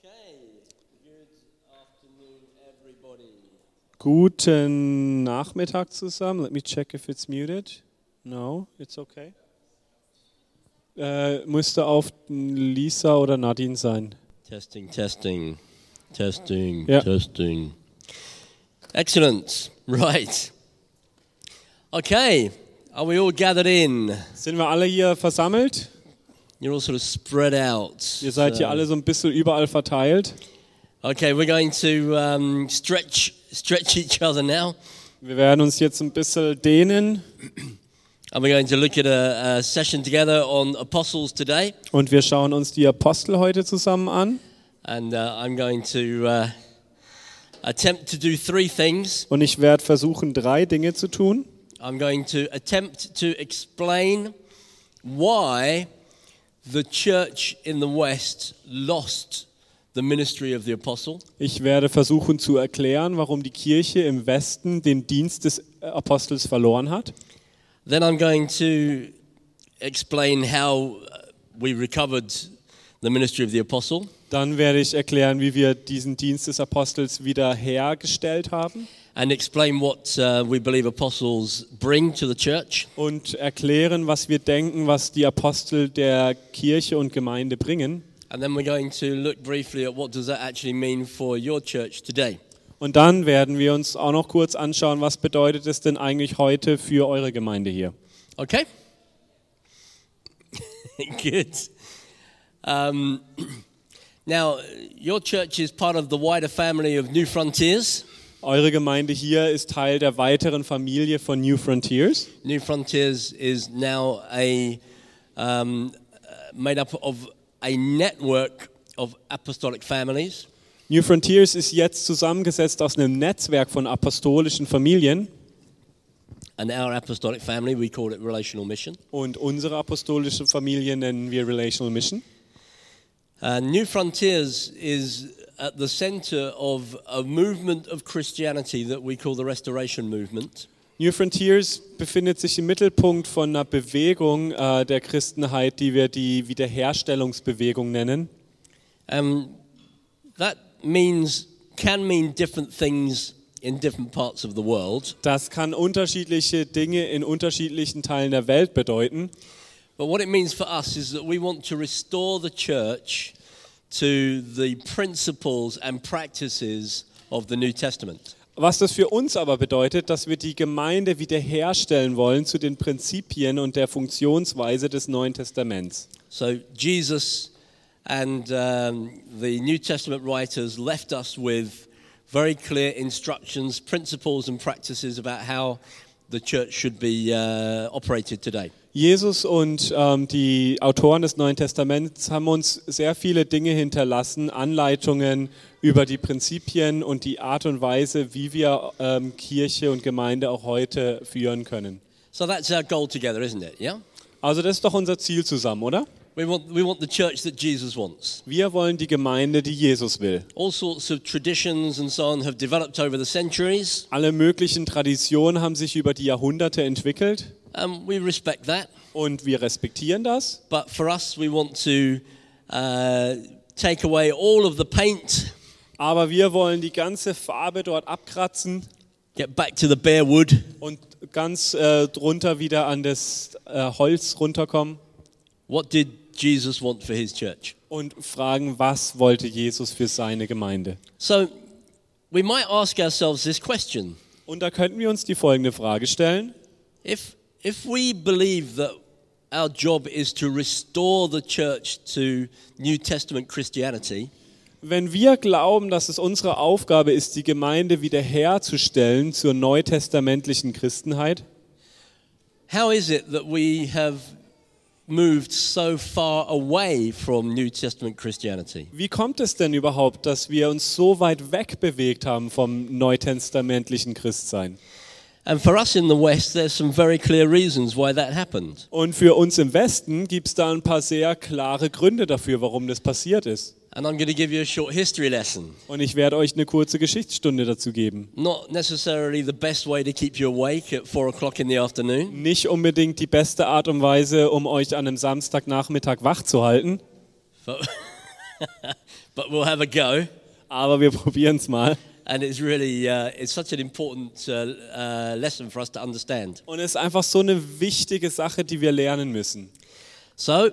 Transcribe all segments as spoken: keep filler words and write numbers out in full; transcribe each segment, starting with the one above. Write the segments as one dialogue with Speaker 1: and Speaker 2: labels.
Speaker 1: Okay, good afternoon everybody.
Speaker 2: Guten Nachmittag zusammen. Let me check if it's muted. No, it's okay. Äh, müsste auf Lisa oder Nadine sein.
Speaker 1: Testing, testing, testing,
Speaker 2: Ja.
Speaker 1: testing. Excellent, right. Okay, are we all gathered in?
Speaker 2: Sind wir alle hier versammelt?
Speaker 1: You're all sort of spread out.
Speaker 2: Ihr seid hier
Speaker 1: So-
Speaker 2: alle so ein bisschen überall verteilt.
Speaker 1: Okay, we're going to um, stretch, stretch each other now.
Speaker 2: Wir werden uns jetzt ein bisschen dehnen
Speaker 1: And we're going to look at a, a session together on apostles today.
Speaker 2: und wir schauen uns die Apostel heute zusammen an.
Speaker 1: And uh, I'm going to uh, attempt to do three things.
Speaker 2: Und ich werde versuchen, drei Dinge zu tun.
Speaker 1: I'm going to attempt to explain why the church in the West lost the ministry of the apostle.
Speaker 2: Ich werde versuchen zu erklären, warum die Kirche im Westen den Dienst des Apostels verloren hat.
Speaker 1: Then I'm going to explain how we recovered the ministry of the apostle.
Speaker 2: Dann werde ich erklären, wie wir diesen Dienst des Apostels wiederhergestellt haben
Speaker 1: And explain what uh, we believe apostles bring to the church.
Speaker 2: und erklären, was wir denken, was die Apostel der Kirche und Gemeinde bringen.
Speaker 1: And then we're going to look briefly at what does that actually mean for your church today.
Speaker 2: Und dann werden wir uns auch noch kurz anschauen, was bedeutet es denn eigentlich heute für eure Gemeinde hier.
Speaker 1: Okay? Good. Um, now, your church is part of the wider family of New Frontiers.
Speaker 2: Eure Gemeinde hier ist Teil der weiteren Familie von New Frontiers.
Speaker 1: New Frontiers is now a um, uh, made up of a network of apostolic families.
Speaker 2: New Frontiers ist jetzt zusammengesetzt aus einem Netzwerk von apostolischen Familien.
Speaker 1: And our apostolic family, we call it Relational Mission.
Speaker 2: Und unsere apostolische Familie nennen wir Relational Mission.
Speaker 1: Uh, New Frontiers is at the center of a movement of Christianity that we call the Restoration Movement.
Speaker 2: New Frontiers befindet sich im Mittelpunkt von einer Bewegung äh, der Christenheit, die wir die Wiederherstellungsbewegung nennen.
Speaker 1: Um, that means can mean different things in different parts of the world.
Speaker 2: Das kann unterschiedliche Dinge in unterschiedlichen Teilen der Welt bedeuten.
Speaker 1: But what it means for us is that we want to restore the church to the principles and practices of the New Testament.
Speaker 2: Was das für uns aber bedeutet, dass wir die Gemeinde wiederherstellen wollen zu den Prinzipien und der Funktionsweise des Neuen Testaments.
Speaker 1: So Jesus and um, the New Testament writers left us with very clear instructions, principles and practices about how the church should be uh, operated today.
Speaker 2: Jesus und ähm, die Autoren des Neuen Testaments haben uns sehr viele Dinge hinterlassen, Anleitungen über die Prinzipien und die Art und Weise, wie wir ähm, Kirche und Gemeinde auch heute führen können.
Speaker 1: So that's our goal together, isn't it? Yeah?
Speaker 2: Also das ist doch unser Ziel zusammen, oder?
Speaker 1: We want, we want the church that Jesus wants.
Speaker 2: Wir wollen die Gemeinde, die Jesus will.
Speaker 1: All sorts of traditions and so on have developed over the centuries.
Speaker 2: Alle möglichen Traditionen haben sich über die Jahrhunderte entwickelt
Speaker 1: Um, we respect that.
Speaker 2: und wir respektieren das.
Speaker 1: But for us, we want to uh, take away all of the paint,
Speaker 2: Aber wir wollen die ganze Farbe dort abkratzen
Speaker 1: get back to the bare wood,
Speaker 2: und ganz äh, drunter wieder an das äh, Holz runterkommen
Speaker 1: what did Jesus want for his church?
Speaker 2: und fragen, was wollte Jesus für seine Gemeinde?
Speaker 1: So we might ask ourselves this question.
Speaker 2: Und da könnten wir uns die folgende Frage stellen.
Speaker 1: If, if we believe that our job is to restore the church to New Testament Christianity,
Speaker 2: Wenn wir glauben, dass es unsere Aufgabe ist, die Gemeinde wiederherzustellen zur neutestamentlichen Christenheit,
Speaker 1: how is it that we have moved so far away from New Testament Christianity?
Speaker 2: wie kommt es denn überhaupt, dass wir uns so weit wegbewegt haben vom neutestamentlichen Christsein?
Speaker 1: And for us in the West, there's some very clear reasons why that happened.
Speaker 2: Und für uns im Westen gibt es da ein paar sehr klare Gründe dafür, warum das passiert ist.
Speaker 1: And I'm going to give you a short history lesson.
Speaker 2: Und ich werde euch eine kurze Geschichtsstunde dazu geben.
Speaker 1: Not necessarily the best way to keep you awake at four o'clock in the afternoon.
Speaker 2: Nicht unbedingt die beste Art und Weise, um euch an einem Samstagnachmittag wach zu halten.
Speaker 1: But, but we'll have a go.
Speaker 2: Aber wir probieren es mal.
Speaker 1: And it's really, uh, it's such an important uh, uh, lesson for us to understand.
Speaker 2: Und es ist einfach so eine wichtige Sache, die wir lernen müssen.
Speaker 1: So,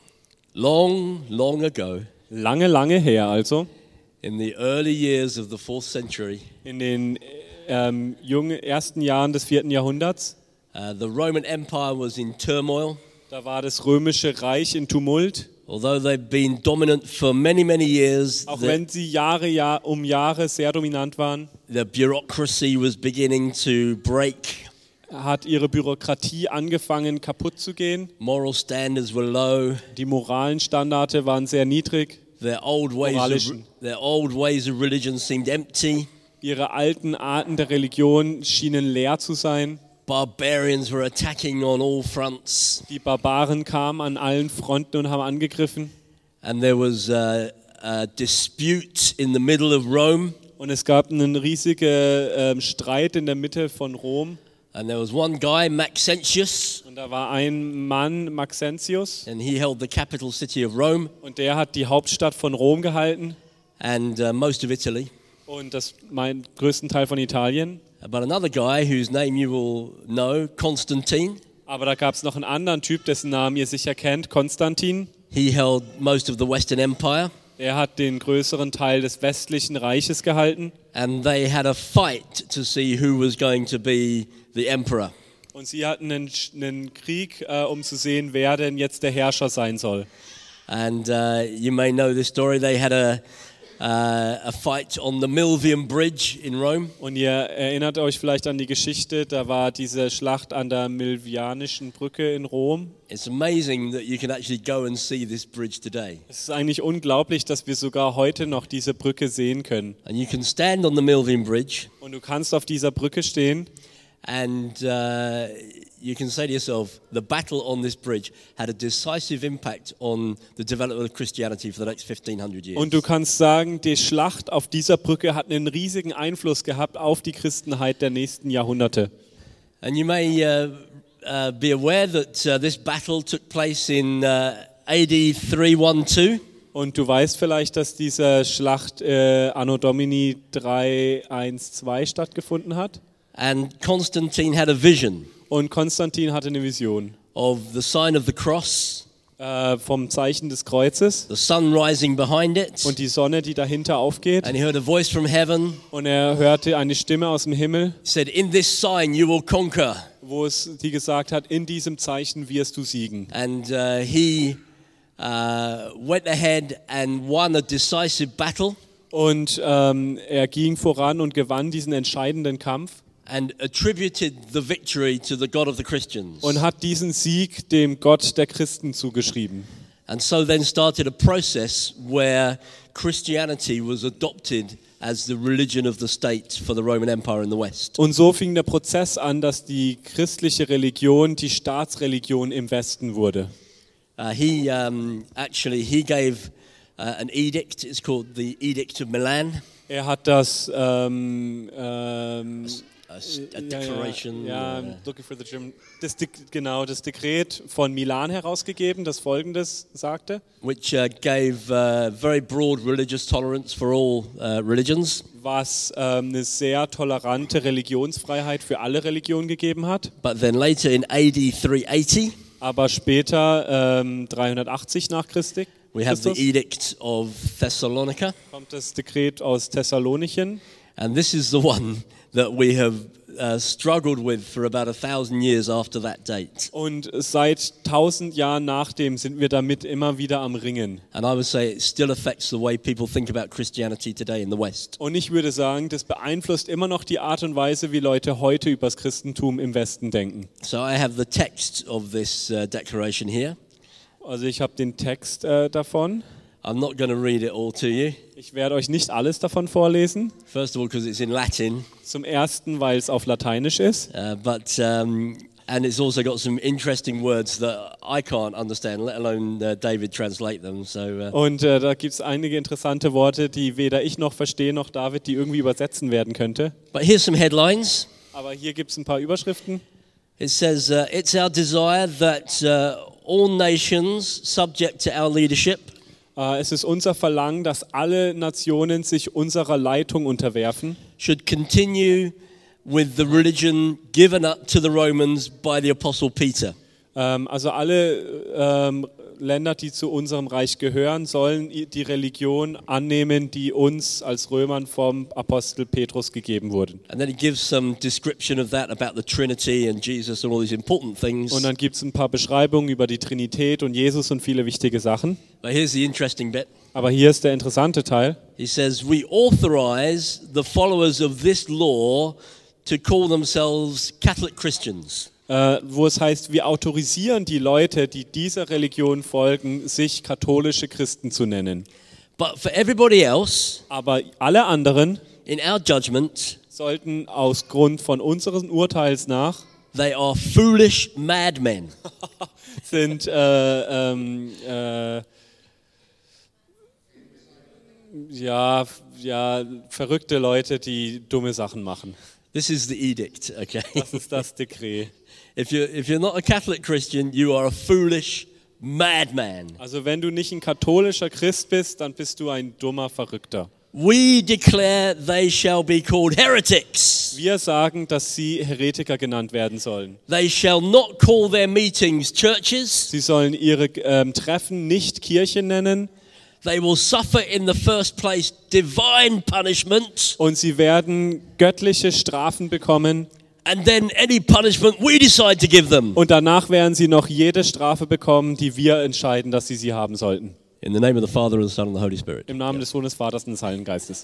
Speaker 1: long, long ago,
Speaker 2: Lange, lange her also,
Speaker 1: in the early years of the fourth century,
Speaker 2: in den ähm, jungen ersten Jahren des vierten Jahrhunderts,
Speaker 1: uh, the Roman Empire was in turmoil.
Speaker 2: da war das römische Reich in Tumult.
Speaker 1: Although they've been dominant for many, many years,
Speaker 2: Auch
Speaker 1: the,
Speaker 2: wenn sie Jahre Jahr, um Jahre sehr dominant waren,
Speaker 1: the bureaucracy was beginning to break.
Speaker 2: hat ihre Bürokratie angefangen kaputt zu gehen.
Speaker 1: Moral standards were low.
Speaker 2: Die moralen Standards waren sehr niedrig.
Speaker 1: Their old ways of,
Speaker 2: Moralischen.
Speaker 1: their old ways of religion seemed empty.
Speaker 2: Ihre alten Arten der Religion schienen leer zu sein.
Speaker 1: Barbarians were attacking on all fronts.
Speaker 2: Die Barbaren kamen an allen Fronten und haben angegriffen.
Speaker 1: And there was a, a dispute in the middle of Rome.
Speaker 2: Und es gab einen riesigen ähm, Streit in der Mitte von Rom.
Speaker 1: And there was one guy, Maxentius,
Speaker 2: Und da war ein Mann, Maxentius,
Speaker 1: and he held the capital city of Rome
Speaker 2: und der hat die Hauptstadt von Rom gehalten
Speaker 1: and uh, most of Italy.
Speaker 2: und das mein größten Teil von Italien.
Speaker 1: But another guy whose name you will know, Constantine,
Speaker 2: Aber da gab es noch einen anderen Typ, dessen Namen ihr sicher kennt, Konstantin.
Speaker 1: he held most of the Western Empire.
Speaker 2: Er hat den größeren Teil des westlichen Reiches gehalten.
Speaker 1: And they had a fight to see who was going to be the emperor.
Speaker 2: Und sie hatten einen, einen Krieg, äh, um zu sehen, wer denn jetzt der Herrscher sein soll.
Speaker 1: And uh, you may know this story. They had a, uh, a fight on the Milvian Bridge in Rome.
Speaker 2: Und ihr erinnert euch vielleicht an die Geschichte, da war diese Schlacht an der Milvianischen Brücke in Rom.
Speaker 1: It's amazing that you can actually go and see this bridge today.
Speaker 2: Es ist eigentlich unglaublich, dass wir sogar heute noch diese Brücke sehen können.
Speaker 1: And you can stand on the Milvian Bridge
Speaker 2: Und du kannst auf dieser Brücke stehen
Speaker 1: and uh, you can say to yourself, the battle on this bridge had a decisive impact on the development of Christianity for the next fifteen hundred years.
Speaker 2: und du kannst sagen, die Schlacht auf dieser Brücke hat einen riesigen Einfluss gehabt auf die Christenheit der nächsten Jahrhunderte.
Speaker 1: And you may uh, uh, be aware that uh, this battle took place in uh, A D three twelve.
Speaker 2: Und du weißt vielleicht, dass diese Schlacht äh, Anno Domini dreihundertzwölf stattgefunden hat.
Speaker 1: And Constantine had a vision
Speaker 2: Und Konstantin hatte eine Vision
Speaker 1: of the sign of the cross,
Speaker 2: äh, vom Zeichen des Kreuzes
Speaker 1: the sun rising behind it,
Speaker 2: und die Sonne, die dahinter aufgeht.
Speaker 1: and he heard a voice from heaven.
Speaker 2: Und er hörte eine Stimme aus dem Himmel,
Speaker 1: He said, "In this sign you will conquer."
Speaker 2: wo es die gesagt hat, in diesem Zeichen wirst du siegen.
Speaker 1: And uh, he uh, went ahead and won a decisive battle
Speaker 2: Und ähm, er ging voran und gewann diesen entscheidenden Kampf
Speaker 1: and attributed the victory to the God of the Christians.
Speaker 2: und hat diesen Sieg dem Gott der Christen zugeschrieben.
Speaker 1: And so then started a process where Christianity was adopted as the religion of the state for the Roman Empire in the West.
Speaker 2: Und so fing der Prozess an, dass die christliche Religion die Staatsreligion im Westen wurde.
Speaker 1: Uh, he um, actually he gave uh, an edict. It's called the Edict of Milan.
Speaker 2: Er hat das ähm, ähm,
Speaker 1: A, a declaration.
Speaker 2: Ja, ja,
Speaker 1: uh,
Speaker 2: ja, looking for the German, das, De- genau, das Dekret von Milan herausgegeben, das Folgendes sagte,
Speaker 1: which uh, gave uh, very broad religious tolerance for all uh, religions.
Speaker 2: was ähm, eine sehr tolerante Religionsfreiheit für alle Religionen gegeben hat.
Speaker 1: But then later in A D three eighty,
Speaker 2: Aber später, ähm, dreihundertachtzig nach Christi,
Speaker 1: we have the
Speaker 2: Christus,
Speaker 1: Edict of Thessalonica.
Speaker 2: kommt das Dekret aus Thessalonischen.
Speaker 1: And this is the one that we have uh, struggled with for about a thousand years after that date.
Speaker 2: Und seit tausend Jahren nachdem sind wir damit immer wieder am Ringen.
Speaker 1: And I would say it still affects the way people think about Christianity today in the West.
Speaker 2: Und ich würde sagen, das beeinflusst immer noch die Art und Weise, wie Leute heute über das Christentum im Westen denken.
Speaker 1: So I have the text of this uh, declaration here.
Speaker 2: Also ich habe den Text äh, davon.
Speaker 1: I'm not going to read it all to you.
Speaker 2: Ich werde euch nicht alles davon vorlesen.
Speaker 1: First of all, because it's in Latin,
Speaker 2: Zum Ersten, weil es auf Lateinisch ist.
Speaker 1: uh, but um, and it's also got some interesting words that I can't understand, let alone uh, David translate them. So, uh,
Speaker 2: Und äh, da gibt es einige interessante Worte, die weder ich noch verstehe, noch David, die irgendwie übersetzen werden könnte.
Speaker 1: but here's some headlines.
Speaker 2: Aber hier gibt es ein paar Überschriften.
Speaker 1: It says, uh, "It's our desire that uh, all nations, subject to our leadership,
Speaker 2: Äh, es ist unser Verlangen, dass alle Nationen sich unserer Leitung unterwerfen.
Speaker 1: should continue with the religion given up to the Romans by the Apostle Peter.
Speaker 2: Ähm, also alle ähm, Länder, die zu unserem Reich gehören, sollen die Religion annehmen, die uns als Römern vom Apostel Petrus gegeben wurde.
Speaker 1: And then he gives some description of that about the Trinity and Jesus and all these important things.
Speaker 2: Und dann gibt es ein paar Beschreibungen über die Trinität und Jesus und viele wichtige Sachen.
Speaker 1: But here's the interesting bit.
Speaker 2: Aber hier ist der interessante Teil.
Speaker 1: He says, we authorize the followers of this law to call themselves Catholic Christians.
Speaker 2: Äh, wo es heißt, wir autorisieren die Leute, die dieser Religion folgen, sich katholische Christen zu nennen.
Speaker 1: But for everybody else,
Speaker 2: Aber alle anderen
Speaker 1: in our judgment,
Speaker 2: sollten aus Grund von unseren Urteils nach
Speaker 1: they are foolish madmen.
Speaker 2: sind äh, ähm, äh, ja, ja, verrückte Leute, die dumme Sachen machen.
Speaker 1: This is the edict, okay?
Speaker 2: Das ist das Dekret.
Speaker 1: If you're, if you're not a Catholic Christian, you are a foolish madman.
Speaker 2: Also wenn du nicht ein katholischer Christ bist, dann bist du ein dummer Verrückter.
Speaker 1: We declare they shall be called heretics.
Speaker 2: Wir sagen, dass sie Heretiker genannt werden sollen.
Speaker 1: They shall not call their meetings churches.
Speaker 2: Sie sollen ihre ähm, Treffen nicht Kirche nennen.
Speaker 1: They will suffer in the first place divine punishment,
Speaker 2: Und sie werden göttliche Strafen bekommen.
Speaker 1: and then any punishment we decide to give them.
Speaker 2: Und danach werden sie noch jede Strafe bekommen, die wir entscheiden, dass sie sie haben sollten.
Speaker 1: In the name of the Father and the Son and the Holy Spirit.
Speaker 2: Im Namen des Sohnes, Vaters und des Heiligen Geistes.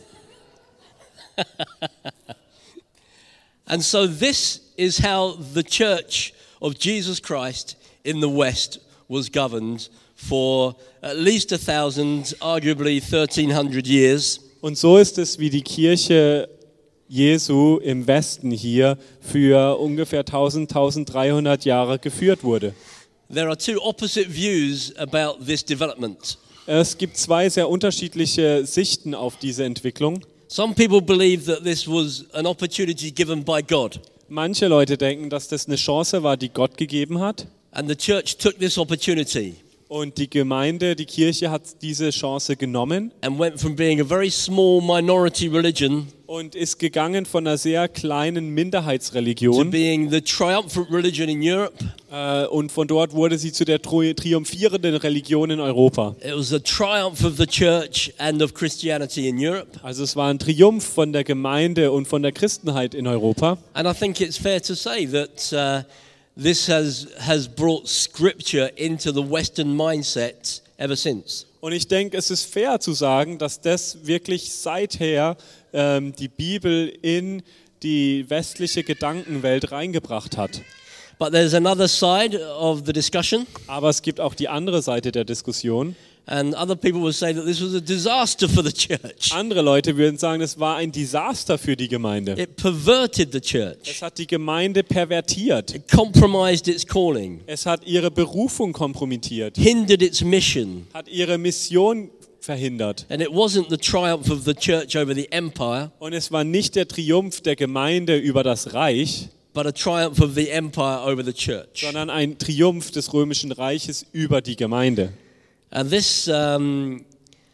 Speaker 1: And so this is how the church of Jesus Christ in the West was governed for at least a thousand, arguably thirteen hundred years.
Speaker 2: Und so ist es, wie die Kirche Jesu im Westen hier für ungefähr tausend, tausenddreihundert Jahre geführt wurde.
Speaker 1: There are two opposite views about this development.
Speaker 2: Es gibt zwei sehr unterschiedliche Sichten auf diese Entwicklung.
Speaker 1: Some people believe that this was an opportunity given by God,
Speaker 2: Manche Leute denken, dass das eine Chance war, die Gott gegeben hat.
Speaker 1: and the church took this opportunity
Speaker 2: Und die Gemeinde, die Kirche hat diese Chance genommen
Speaker 1: and went from being a very small minority religion
Speaker 2: und ist gegangen von einer sehr kleinen
Speaker 1: to
Speaker 2: Minderheitsreligion.
Speaker 1: being the triumphant religion in Europe.
Speaker 2: Äh, und von dort wurde sie zu der tri- triumphierenden Religion in Europa.
Speaker 1: It was a triumph of the church and of Christianity in Europe.
Speaker 2: Also es war ein Triumph von der Gemeinde und von der Christenheit in Europa.
Speaker 1: And I think it's fair to say that uh, this has, has brought scripture into the Western mindset ever since.
Speaker 2: Und ich denke, es ist fair zu sagen, dass das wirklich seither ähm, die Bibel in die westliche Gedankenwelt reingebracht hat.
Speaker 1: But there's another side of the discussion,
Speaker 2: Aber es gibt auch die andere Seite der Diskussion.
Speaker 1: and other people will say that this was a disaster for the church.
Speaker 2: Andere Leute würden sagen, es war ein Desaster für die Gemeinde.
Speaker 1: It perverted the church.
Speaker 2: Es hat die Gemeinde pervertiert.
Speaker 1: It compromised its calling,
Speaker 2: Es hat ihre Berufung kompromittiert.
Speaker 1: hindered its mission,
Speaker 2: Hat ihre Mission verhindert.
Speaker 1: and it wasn't the triumph of the church over the empire,
Speaker 2: Und es war nicht der Triumph der Gemeinde über das Reich,
Speaker 1: but a triumph of the empire over the church.
Speaker 2: sondern ein Triumph des römischen Reiches über die Gemeinde.
Speaker 1: And this um,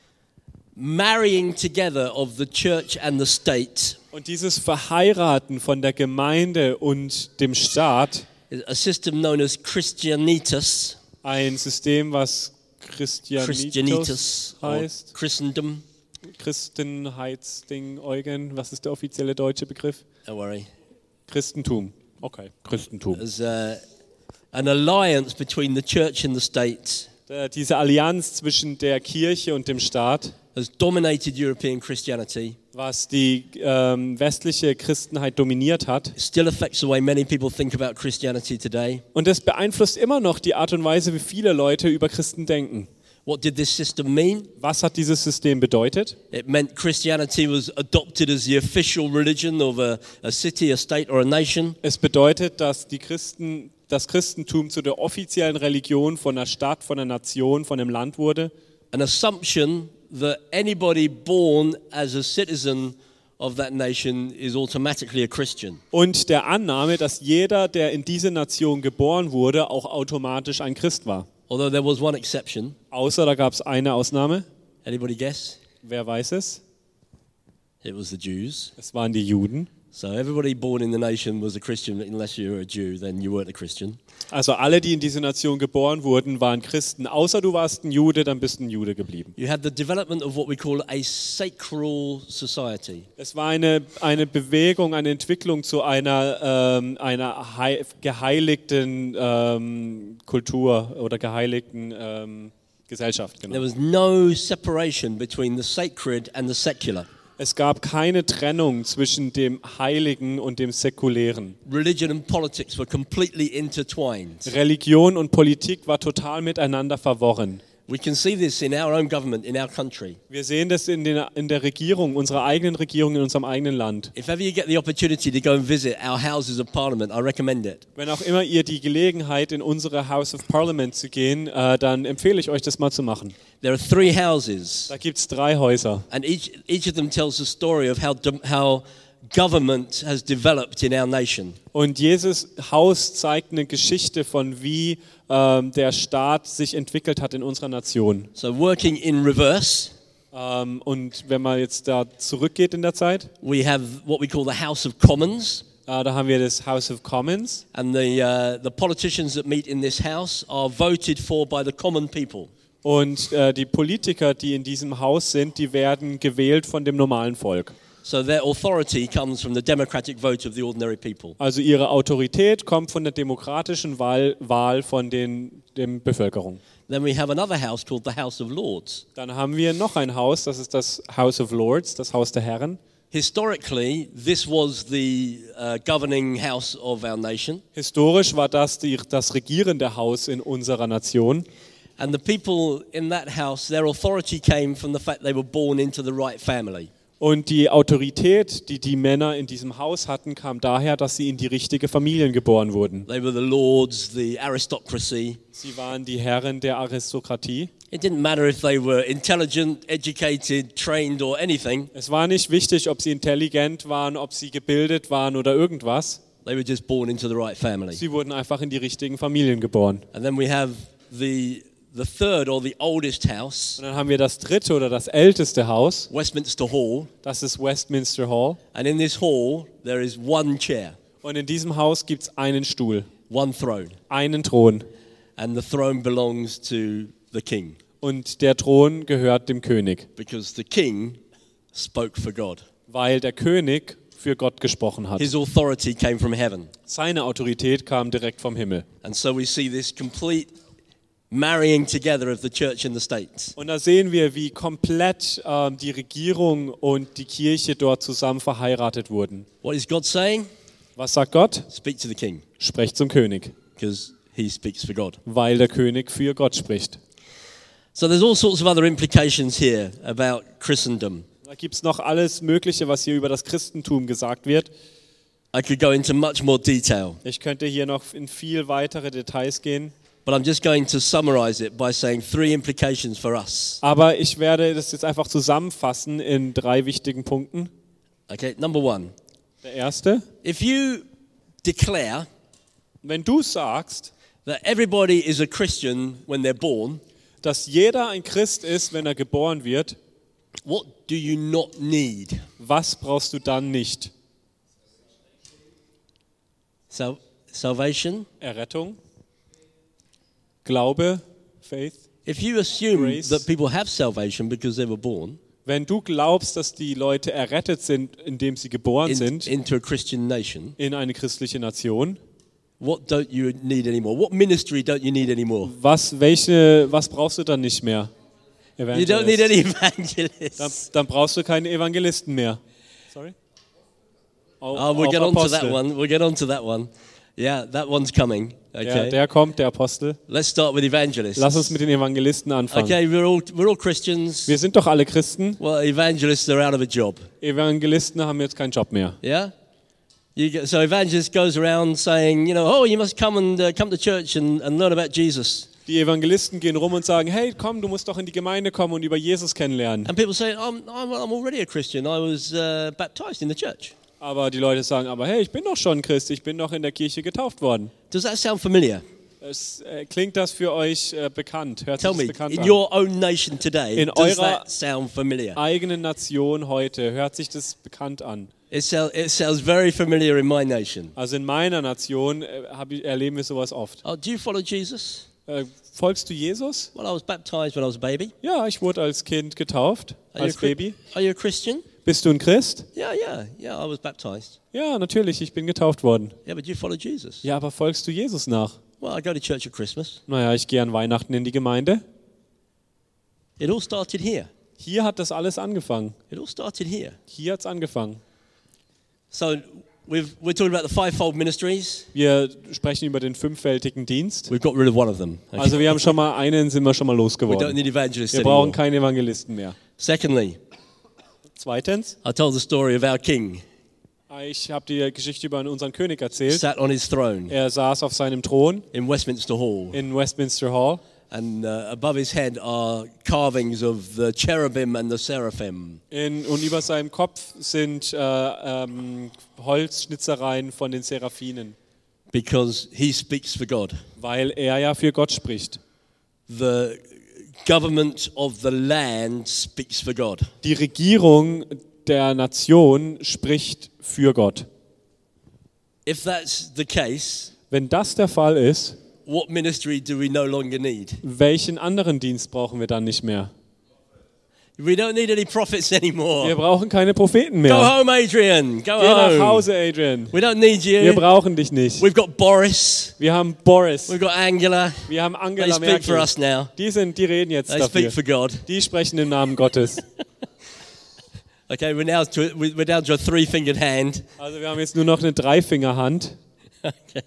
Speaker 1: marrying together of the church and the state
Speaker 2: Und dieses Verheiraten von der Gemeinde und dem Staat,
Speaker 1: is a system known as Christianitas,
Speaker 2: ein System, was Christianitas
Speaker 1: Christianitas or
Speaker 2: heißt,
Speaker 1: Christendom.
Speaker 2: Christenheitsding, Eugen, was ist der offizielle deutsche Begriff?
Speaker 1: Don't worry.
Speaker 2: Christentum. Okay, Christentum.
Speaker 1: As uh, an alliance between the church and the state
Speaker 2: Äh, Diese Allianz zwischen der Kirche und dem Staat,
Speaker 1: has dominated European Christianity.
Speaker 2: was die ähm, westliche Christenheit dominiert hat.
Speaker 1: It still affects the way many people think about Christianity today.
Speaker 2: Und das beeinflusst immer noch die Art und Weise, wie viele Leute über Christen denken.
Speaker 1: What did this system mean?
Speaker 2: Was hat dieses System bedeutet?
Speaker 1: It meant Christianity was adopted as the official religion of a, a city, a state or a nation.
Speaker 2: Es bedeutet, dass die Christen, das Christentum zu der offiziellen Religion von einer Stadt, von einer Nation, von einem Land wurde.
Speaker 1: An assumption that anybody born as a citizen of that nation is automatically a Christian.
Speaker 2: Und der Annahme, dass jeder, der in diese Nation geboren wurde, auch automatisch ein Christ war.
Speaker 1: Although there was one exception.
Speaker 2: Außer da gab es eine Ausnahme.
Speaker 1: Anybody guess?
Speaker 2: Wer weiß es?
Speaker 1: It was the Jews.
Speaker 2: Es waren die Juden.
Speaker 1: So everybody born in the nation was a Christian unless you were a Jew, then you weren't a Christian.
Speaker 2: Also alle, die in diese Nation geboren wurden, waren Christen. Außer du warst ein Jude, dann bist du ein Jude geblieben.
Speaker 1: You had the development of what we call a sacral society.
Speaker 2: Es war eine, eine Bewegung, eine Entwicklung zu einer, ähm, einer hei- geheiligten ähm, Kultur oder geheiligten ähm, Gesellschaft. Genau.
Speaker 1: There was no separation between the sacred and the secular.
Speaker 2: Es gab keine Trennung zwischen dem Heiligen und dem Säkulären.
Speaker 1: Religion and politics were completely intertwined.
Speaker 2: Religion und Politik war total miteinander verworren.
Speaker 1: We can see this in our own government, in our country.
Speaker 2: Wir sehen das in, den, in der Regierung, unserer eigenen Regierung, in unserem eigenen Land.
Speaker 1: If ever you get the opportunity to go and visit our Houses of Parliament, I recommend it.
Speaker 2: Wenn auch immer ihr die Gelegenheit in unsere House of Parliament zu gehen, äh, dann empfehle ich euch, das mal zu machen.
Speaker 1: There are three houses,
Speaker 2: Da gibt es drei Häuser.
Speaker 1: and each, each of them tells the story of how, dem- how government has developed in our nation.
Speaker 2: Und jedes Haus zeigt eine Geschichte von wie ähm, der Staat sich entwickelt hat in unserer Nation.
Speaker 1: So working in reverse,
Speaker 2: Ähm, und wenn man jetzt da zurückgeht in der Zeit,
Speaker 1: we have what we call the House of Commons,
Speaker 2: äh, da haben wir das House of Commons.
Speaker 1: and the, uh, the politicians that meet in this house are voted for by the common people.
Speaker 2: Und äh, die Politiker, die in diesem Haus sind, die werden gewählt von dem normalen Volk.
Speaker 1: So their authority comes from the democratic vote of the ordinary people.
Speaker 2: Also ihre Autorität kommt von der demokratischen Wahl, Wahl von den, der Bevölkerung.
Speaker 1: Then we have another house called the House of Lords.
Speaker 2: Dann haben wir noch ein Haus, das ist das House of Lords, das Haus der Herren.
Speaker 1: Historically, this was the uh, governing house of our nation,
Speaker 2: Historisch war das die, das regierende Haus in unserer Nation.
Speaker 1: and the people in that house, their authority came from the fact they were born into the right family.
Speaker 2: Und die Autorität, die die Männer in diesem Haus hatten, kam daher, dass sie in die richtige Familien geboren wurden.
Speaker 1: They were the lords, the aristocracy.
Speaker 2: Sie waren die Herren der Aristokratie.
Speaker 1: It didn't matter if they were intelligent, educated, trained, or anything.
Speaker 2: Es war nicht wichtig, ob sie intelligent waren, ob sie gebildet waren oder irgendwas.
Speaker 1: They were just born into the right family.
Speaker 2: Sie wurden einfach in die richtigen Familien geboren.
Speaker 1: And then we have the the third or the oldest house,
Speaker 2: Und dann haben wir das dritte oder das älteste Haus.
Speaker 1: Westminster Hall.
Speaker 2: Das ist Westminster Hall.
Speaker 1: And in this hall, there is one chair,
Speaker 2: Und in diesem Haus gibt es einen Stuhl,
Speaker 1: one throne.
Speaker 2: einen Thron.
Speaker 1: And the throne belongs to the king,
Speaker 2: Und der Thron gehört dem König,
Speaker 1: because the king spoke for God.
Speaker 2: weil der König für Gott gesprochen hat.
Speaker 1: His authority came from heaven.
Speaker 2: Seine Autorität kam direkt vom Himmel.
Speaker 1: And so we see this complete marrying together of the church and the states.
Speaker 2: Und da sehen wir, wie komplett ähm, die Regierung und die Kirche dort zusammen verheiratet wurden.
Speaker 1: What is God saying?
Speaker 2: Was sagt Gott?
Speaker 1: Speak to the king,
Speaker 2: Sprecht zum König,
Speaker 1: because he speaks for God.
Speaker 2: weil der König für Gott spricht.
Speaker 1: So there's all sorts of other implications here about Christendom.
Speaker 2: Da gibt es noch alles Mögliche, was hier über das Christentum gesagt wird.
Speaker 1: I could go into much more detail,
Speaker 2: Ich könnte hier noch in viel weitere Details gehen.
Speaker 1: but I'm just going to summarize it by saying three implications for us.
Speaker 2: Aber ich werde das jetzt einfach zusammenfassen in drei wichtigen Punkten.
Speaker 1: Okay, number one.
Speaker 2: Der erste,
Speaker 1: If you declare
Speaker 2: wenn du sagst,
Speaker 1: that everybody is a Christian when they're born,
Speaker 2: dass jeder ein Christ ist, wenn er geboren wird,
Speaker 1: what do you not need?
Speaker 2: was brauchst du dann nicht?
Speaker 1: Sal- salvation?
Speaker 2: Errettung, Glaube, Faith.
Speaker 1: If you assume
Speaker 2: Grace.
Speaker 1: that people have salvation because they were born
Speaker 2: Wenn du glaubst, dass die Leute errettet sind, indem sie geboren
Speaker 1: in-
Speaker 2: sind
Speaker 1: into a Christian nation,
Speaker 2: in eine christliche Nation,
Speaker 1: what don't you need anymore? What ministry don't you need anymore?
Speaker 2: was, welche, was brauchst du dann nicht mehr?
Speaker 1: You don't need
Speaker 2: Evangelist.
Speaker 1: any evangelists.
Speaker 2: Dann, dann brauchst du keine Evangelisten mehr. Sorry? Au-
Speaker 1: Oh, we'll
Speaker 2: auch
Speaker 1: get on to that
Speaker 2: Apostel.
Speaker 1: one. We'll get on to that one. Yeah, that one's coming.
Speaker 2: Der,
Speaker 1: Okay.
Speaker 2: der kommt, der Apostel.
Speaker 1: Let's start with evangelists.
Speaker 2: Lass uns mit den Evangelisten anfangen.
Speaker 1: Okay, we're all we're all Christians.
Speaker 2: Wir sind doch alle Christen.
Speaker 1: Well, evangelists are out of a job.
Speaker 2: Evangelisten haben jetzt keinen Job mehr.
Speaker 1: Yeah. You get, so evangelist goes around saying, you know, oh, you must come and uh, come to church and, and learn about Jesus.
Speaker 2: Die Evangelisten gehen rum und sagen, hey, komm, du musst doch in die Gemeinde kommen und über Jesus kennenlernen.
Speaker 1: And people say, I'm I'm, I'm already a Christian. I was uh, baptized in the church.
Speaker 2: Aber die Leute sagen, aber hey, ich bin doch schon Christ, ich bin doch in der Kirche getauft worden.
Speaker 1: Does that sound familiar?
Speaker 2: Es, äh, klingt das für euch äh, bekannt? Hört
Speaker 1: Tell
Speaker 2: sich das
Speaker 1: me,
Speaker 2: bekannt
Speaker 1: in
Speaker 2: an?
Speaker 1: your own nation today,
Speaker 2: In
Speaker 1: does
Speaker 2: eurer-
Speaker 1: that sound familiar?
Speaker 2: Eigenen Nation heute, hört sich das bekannt an?
Speaker 1: It, sou- it sounds very familiar in my nation.
Speaker 2: Also in meiner Nation äh, hab ich, erleben wir sowas oft.
Speaker 1: Oh, do you follow Jesus?
Speaker 2: Äh, folgst du Jesus?
Speaker 1: Well, I was baptized when I was a baby.
Speaker 2: Ja, ich wurde als Kind getauft,
Speaker 1: Are you,
Speaker 2: als
Speaker 1: a, Chri-
Speaker 2: Baby.
Speaker 1: are you a Christian?
Speaker 2: Bist du ein Christ?
Speaker 1: Yeah, yeah, yeah, I was baptized.
Speaker 2: Ja, natürlich, ich bin getauft worden.
Speaker 1: Yeah, but do you follow Jesus?
Speaker 2: Ja, aber folgst du Jesus nach?
Speaker 1: Well, I go to church at Christmas.
Speaker 2: Naja, ich gehe an Weihnachten in die Gemeinde.
Speaker 1: It all started here.
Speaker 2: Hier hat das alles angefangen.
Speaker 1: It all started here.
Speaker 2: Hier hat es angefangen.
Speaker 1: So we've, we're talking about the fivefold ministries.
Speaker 2: Wir sprechen über den fünffältigen Dienst.
Speaker 1: We've got rid of one of them. Okay?
Speaker 2: Also wir haben schon mal einen, sind wir schon mal
Speaker 1: We don't
Speaker 2: losgeworden.
Speaker 1: need evangelists
Speaker 2: Wir brauchen
Speaker 1: anymore.
Speaker 2: keine Evangelisten mehr.
Speaker 1: Secondly,
Speaker 2: Zweitens,
Speaker 1: I told the story of our king
Speaker 2: ich habe die Geschichte über unseren König erzählt.
Speaker 1: sat on his throne
Speaker 2: Er saß auf seinem Thron
Speaker 1: in Westminster Hall,
Speaker 2: in Westminster Hall
Speaker 1: and uh, above his head are carvings of the cherubim and the seraphim.
Speaker 2: in, und über seinem Kopf sind äh, ähm, Holzschnitzereien von den Seraphinen,
Speaker 1: Because he speaks for God.
Speaker 2: weil er ja für Gott spricht.
Speaker 1: The government of the land speaks for God.
Speaker 2: Die Regierung der Nation spricht für Gott.
Speaker 1: If that's the case,
Speaker 2: Wenn das der Fall ist,
Speaker 1: what ministry do we no longer need?
Speaker 2: welchen anderen Dienst brauchen wir dann nicht mehr?
Speaker 1: We don't need any prophets anymore.
Speaker 2: Wir brauchen keine Propheten
Speaker 1: Go
Speaker 2: mehr.
Speaker 1: home, Adrian. Go
Speaker 2: Geh nach
Speaker 1: home.
Speaker 2: Hause, Adrian.
Speaker 1: We don't need
Speaker 2: Wir
Speaker 1: you.
Speaker 2: brauchen dich nicht.
Speaker 1: We've got Boris.
Speaker 2: Wir haben Boris.
Speaker 1: We've got Angela.
Speaker 2: Wir haben
Speaker 1: They
Speaker 2: Angela
Speaker 1: speak for
Speaker 2: Merkel.
Speaker 1: us now.
Speaker 2: Die sind, die reden jetzt
Speaker 1: They
Speaker 2: dafür.
Speaker 1: speak for God.
Speaker 2: Die sprechen im Namen Gottes.
Speaker 1: Okay, we're now to, we're down to a three-fingered hand.
Speaker 2: Also wir haben jetzt nur noch eine Dreifingerhand.
Speaker 1: Okay.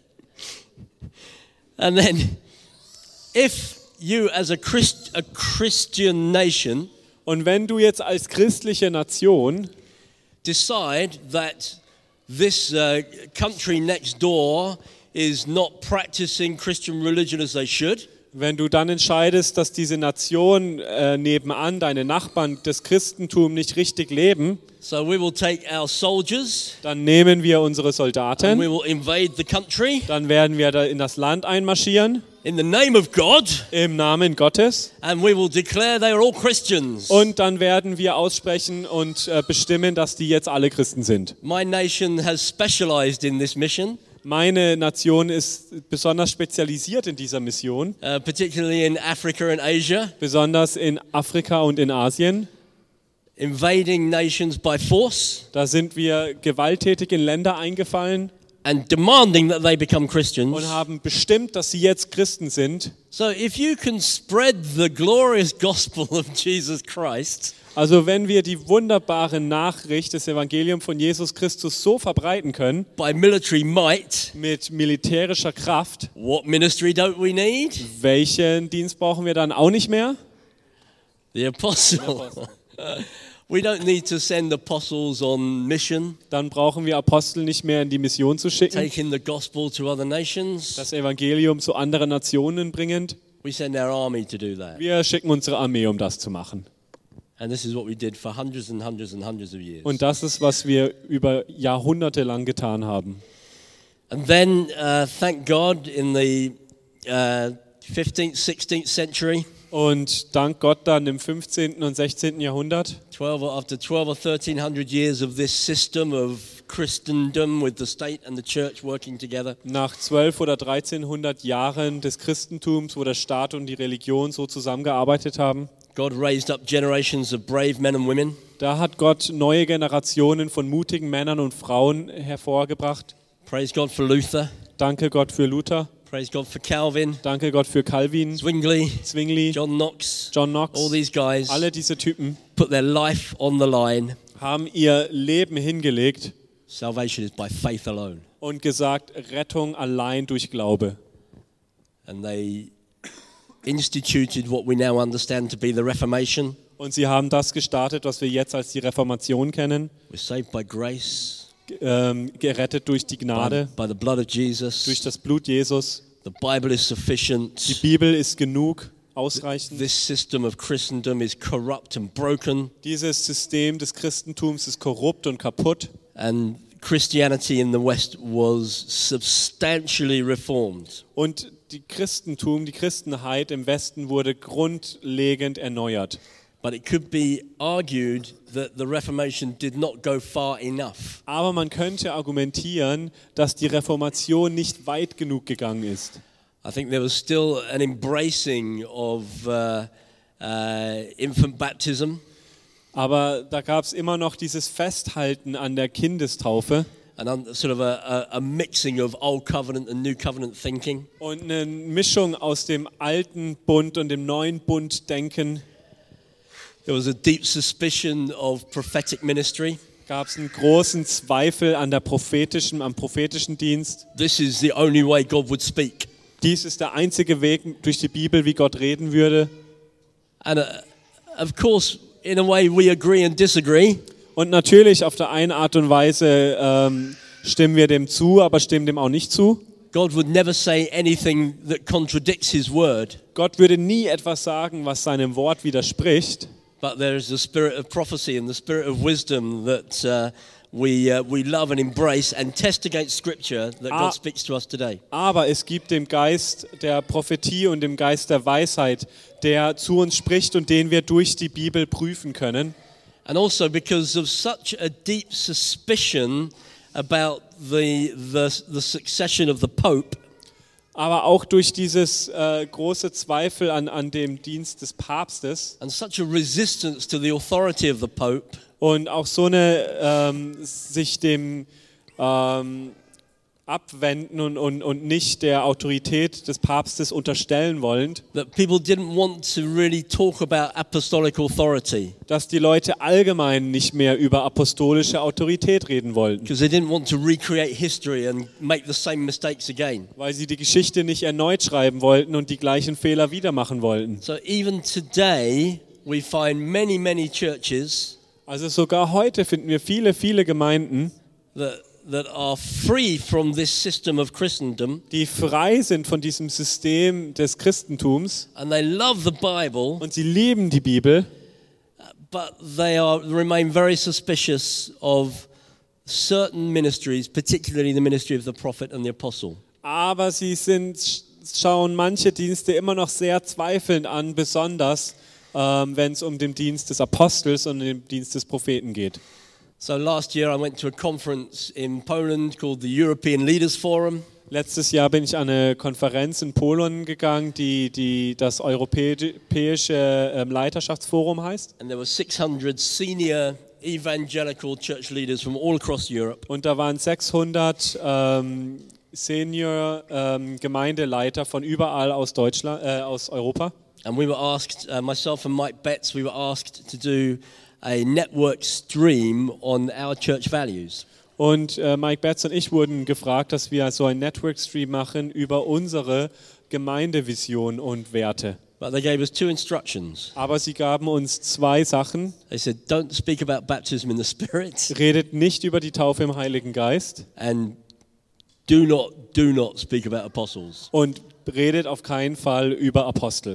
Speaker 1: And then, if you as a, Christ, a Christian nation
Speaker 2: Und wenn du jetzt als christliche Nation
Speaker 1: decide that this uh, country next door is not practicing Christian religion as they should,
Speaker 2: Wenn du dann entscheidest, dass diese Nation äh, nebenan, deine Nachbarn, das Christentum nicht richtig leben,
Speaker 1: so we will take our soldiers
Speaker 2: dann nehmen wir unsere
Speaker 1: and we
Speaker 2: Soldaten,
Speaker 1: will invade the country
Speaker 2: dann werden wir da in das Land einmarschieren,
Speaker 1: in the name of God,
Speaker 2: im Namen Gottes,
Speaker 1: and we will declare they are all Christians.
Speaker 2: und dann werden wir aussprechen und äh, bestimmen, dass die jetzt alle Christen sind.
Speaker 1: My nation has specialized in this mission,
Speaker 2: Meine Nation ist besonders spezialisiert in dieser Mission,
Speaker 1: uh, particularly in Africa and Asia,
Speaker 2: besonders in Afrika und in Asien.
Speaker 1: invading nations by force
Speaker 2: Da sind wir gewalttätig in Länder eingefallen
Speaker 1: and demanding that they become Christians.
Speaker 2: und haben bestimmt, dass sie jetzt Christen sind.
Speaker 1: So if you can spread the glorious gospel of Jesus Christ,
Speaker 2: Also wenn wir die wunderbare Nachricht des Evangeliums von Jesus Christus so verbreiten können,
Speaker 1: by military might,
Speaker 2: mit militärischer Kraft,
Speaker 1: what ministry don't we need?
Speaker 2: welchen Dienst brauchen wir dann auch nicht mehr?
Speaker 1: The apostle. We don't need to send apostles on mission,
Speaker 2: Dann brauchen wir Apostel nicht mehr in die Mission zu schicken,
Speaker 1: taking the gospel to other nations.
Speaker 2: das Evangelium zu anderen Nationen bringend.
Speaker 1: We send our army to do that.
Speaker 2: Wir schicken unsere Armee, um das zu machen.
Speaker 1: And this is what we did for hundreds and hundreds and hundreds of years.
Speaker 2: Und das ist, was wir über Jahrhunderte lang getan haben.
Speaker 1: And then, uh, thank God, in the uh, fifteenth, sixteenth century,
Speaker 2: Und dank Gott dann im fünfzehnten und sechzehnten Jahrhundert,
Speaker 1: twelve, after twelve or thirteen hundred years of this system of Christendom with the state and the church working together,
Speaker 2: nach zwölf oder dreizehnhundert Jahren des Christentums, wo der Staat und die Religion so zusammengearbeitet haben,
Speaker 1: God raised up generations of brave men and women
Speaker 2: da hat Gott neue Generationen von mutigen Männern und Frauen hervorgebracht.
Speaker 1: Praise God for Luther.
Speaker 2: Danke Gott für Luther,
Speaker 1: Praise God for Calvin,
Speaker 2: danke Gott für Calvin,
Speaker 1: Zwingli,
Speaker 2: Zwingli,
Speaker 1: John Knox.
Speaker 2: John Knox.
Speaker 1: All these guys
Speaker 2: Alle diese Typen
Speaker 1: put their life on the line.
Speaker 2: haben ihr Leben hingelegt
Speaker 1: Salvation is by faith alone.
Speaker 2: und gesagt, Rettung allein durch Glaube.
Speaker 1: And they instituted what we now understand to be the Reformation.
Speaker 2: Und sie haben das gestartet, was wir jetzt als die Reformation kennen,
Speaker 1: We're saved by grace,
Speaker 2: ähm, gerettet durch die
Speaker 1: by,
Speaker 2: Gnade,
Speaker 1: by the blood of Jesus.
Speaker 2: durch das Blut Jesus.
Speaker 1: The Bible is
Speaker 2: Die
Speaker 1: sufficient.
Speaker 2: Bibel ist genug, ausreichend.
Speaker 1: This system of Christendom is corrupt and broken,
Speaker 2: Dieses System des Christentums ist korrupt und kaputt.
Speaker 1: and Christianity in the West was substantially reformed.
Speaker 2: Und die Christentum, die Christenheit im Westen wurde grundlegend erneuert.
Speaker 1: But it could be argued that the Reformation did not go far enough.
Speaker 2: Aber man könnte argumentieren, dass die Reformation nicht weit genug gegangen ist.
Speaker 1: I think there was still an embracing of uh, uh, infant baptism.
Speaker 2: Aber da gab es immer noch dieses Festhalten an der Kindestaufe.
Speaker 1: And un- sort of a, a, a mixing of Old Covenant and New Covenant thinking.
Speaker 2: Und eine Mischung aus dem alten Bund und dem neuen Bund denken.
Speaker 1: There was a deep suspicion of prophetic ministry.
Speaker 2: Gab es einen großen Zweifel an der prophetischen, am prophetischen Dienst.
Speaker 1: This is the only way God would speak.
Speaker 2: Dies ist der einzige Weg durch die Bibel, wie Gott reden würde.
Speaker 1: And uh, of course, in a way, we agree and disagree.
Speaker 2: Und natürlich auf der einen Art und Weise ähm, stimmen wir dem zu, aber stimmen dem auch nicht zu.
Speaker 1: God would never say anything that contradicts his word.
Speaker 2: Gott würde nie etwas sagen, was seinem Wort widerspricht.
Speaker 1: But there is the spirit of prophecy and the spirit of wisdom that uh, we uh, we love and embrace and test against Scripture that
Speaker 2: Ah.
Speaker 1: God speaks to us today.
Speaker 2: Aber es gibt den Geist der Prophetie und den Geist der Weisheit, der zu uns spricht und den wir durch die Bibel prüfen können.
Speaker 1: And also because of such a deep suspicion about the the, the succession of the Pope,
Speaker 2: Aber auch durch dieses äh, große Zweifel an, an dem Dienst des Papstes
Speaker 1: and such a resistance to the authority of the Pope,
Speaker 2: und auch so eine ähm, sich dem ähm, abwenden und, und, und nicht der Autorität des Papstes unterstellen wollend,
Speaker 1: that people didn't want to really talk about apostolic authority
Speaker 2: dass die Leute allgemein nicht mehr über apostolische Autorität reden wollten,
Speaker 1: because they didn't want to recreate history and make the same mistakes again.
Speaker 2: weil sie die Geschichte nicht erneut schreiben wollten und die gleichen Fehler wieder machen wollten.
Speaker 1: So even today, we find many, many churches
Speaker 2: Also sogar heute finden wir viele, viele Gemeinden,
Speaker 1: that, that are free from this system of Christendom,
Speaker 2: die frei sind von diesem System des Christentums
Speaker 1: and they love the Bible,
Speaker 2: und sie lieben die Bibel,
Speaker 1: but they are remain very suspicious of certain ministries, particularly the ministry of the prophet and the apostle.
Speaker 2: aber sie sind, schauen manche Dienste immer noch sehr zweifelnd an, besonders ähm, wenn es um den Dienst des Apostels und den Dienst des Propheten geht.
Speaker 1: So last year I went to a conference in Poland called the European Leaders Forum.
Speaker 2: Letztes Jahr bin ich an eine Konferenz in Polen gegangen, die, die das Europäische ähm, Leiterschaftsforum heißt.
Speaker 1: And there were six hundred senior evangelical church leaders from all across Europe.
Speaker 2: Und da waren sechshundert ähm, Senior ähm, Gemeindeleiter von überall aus Deutschland, äh, aus Europa.
Speaker 1: And we were asked, uh, myself and Mike Betts, we were asked to do a network stream on our church values.
Speaker 2: Und äh, Mike Betts und ich wurden gefragt, dass wir so einen Network-Stream machen über unsere Gemeindevision und Werte.
Speaker 1: But they gave us two instructions.
Speaker 2: Aber sie gaben uns zwei Sachen.
Speaker 1: They said, don't speak about baptism in the Spirit,
Speaker 2: Redet nicht über die Taufe im Heiligen Geist
Speaker 1: and do not, do not speak about apostles.
Speaker 2: und redet auf keinen Fall über Apostel.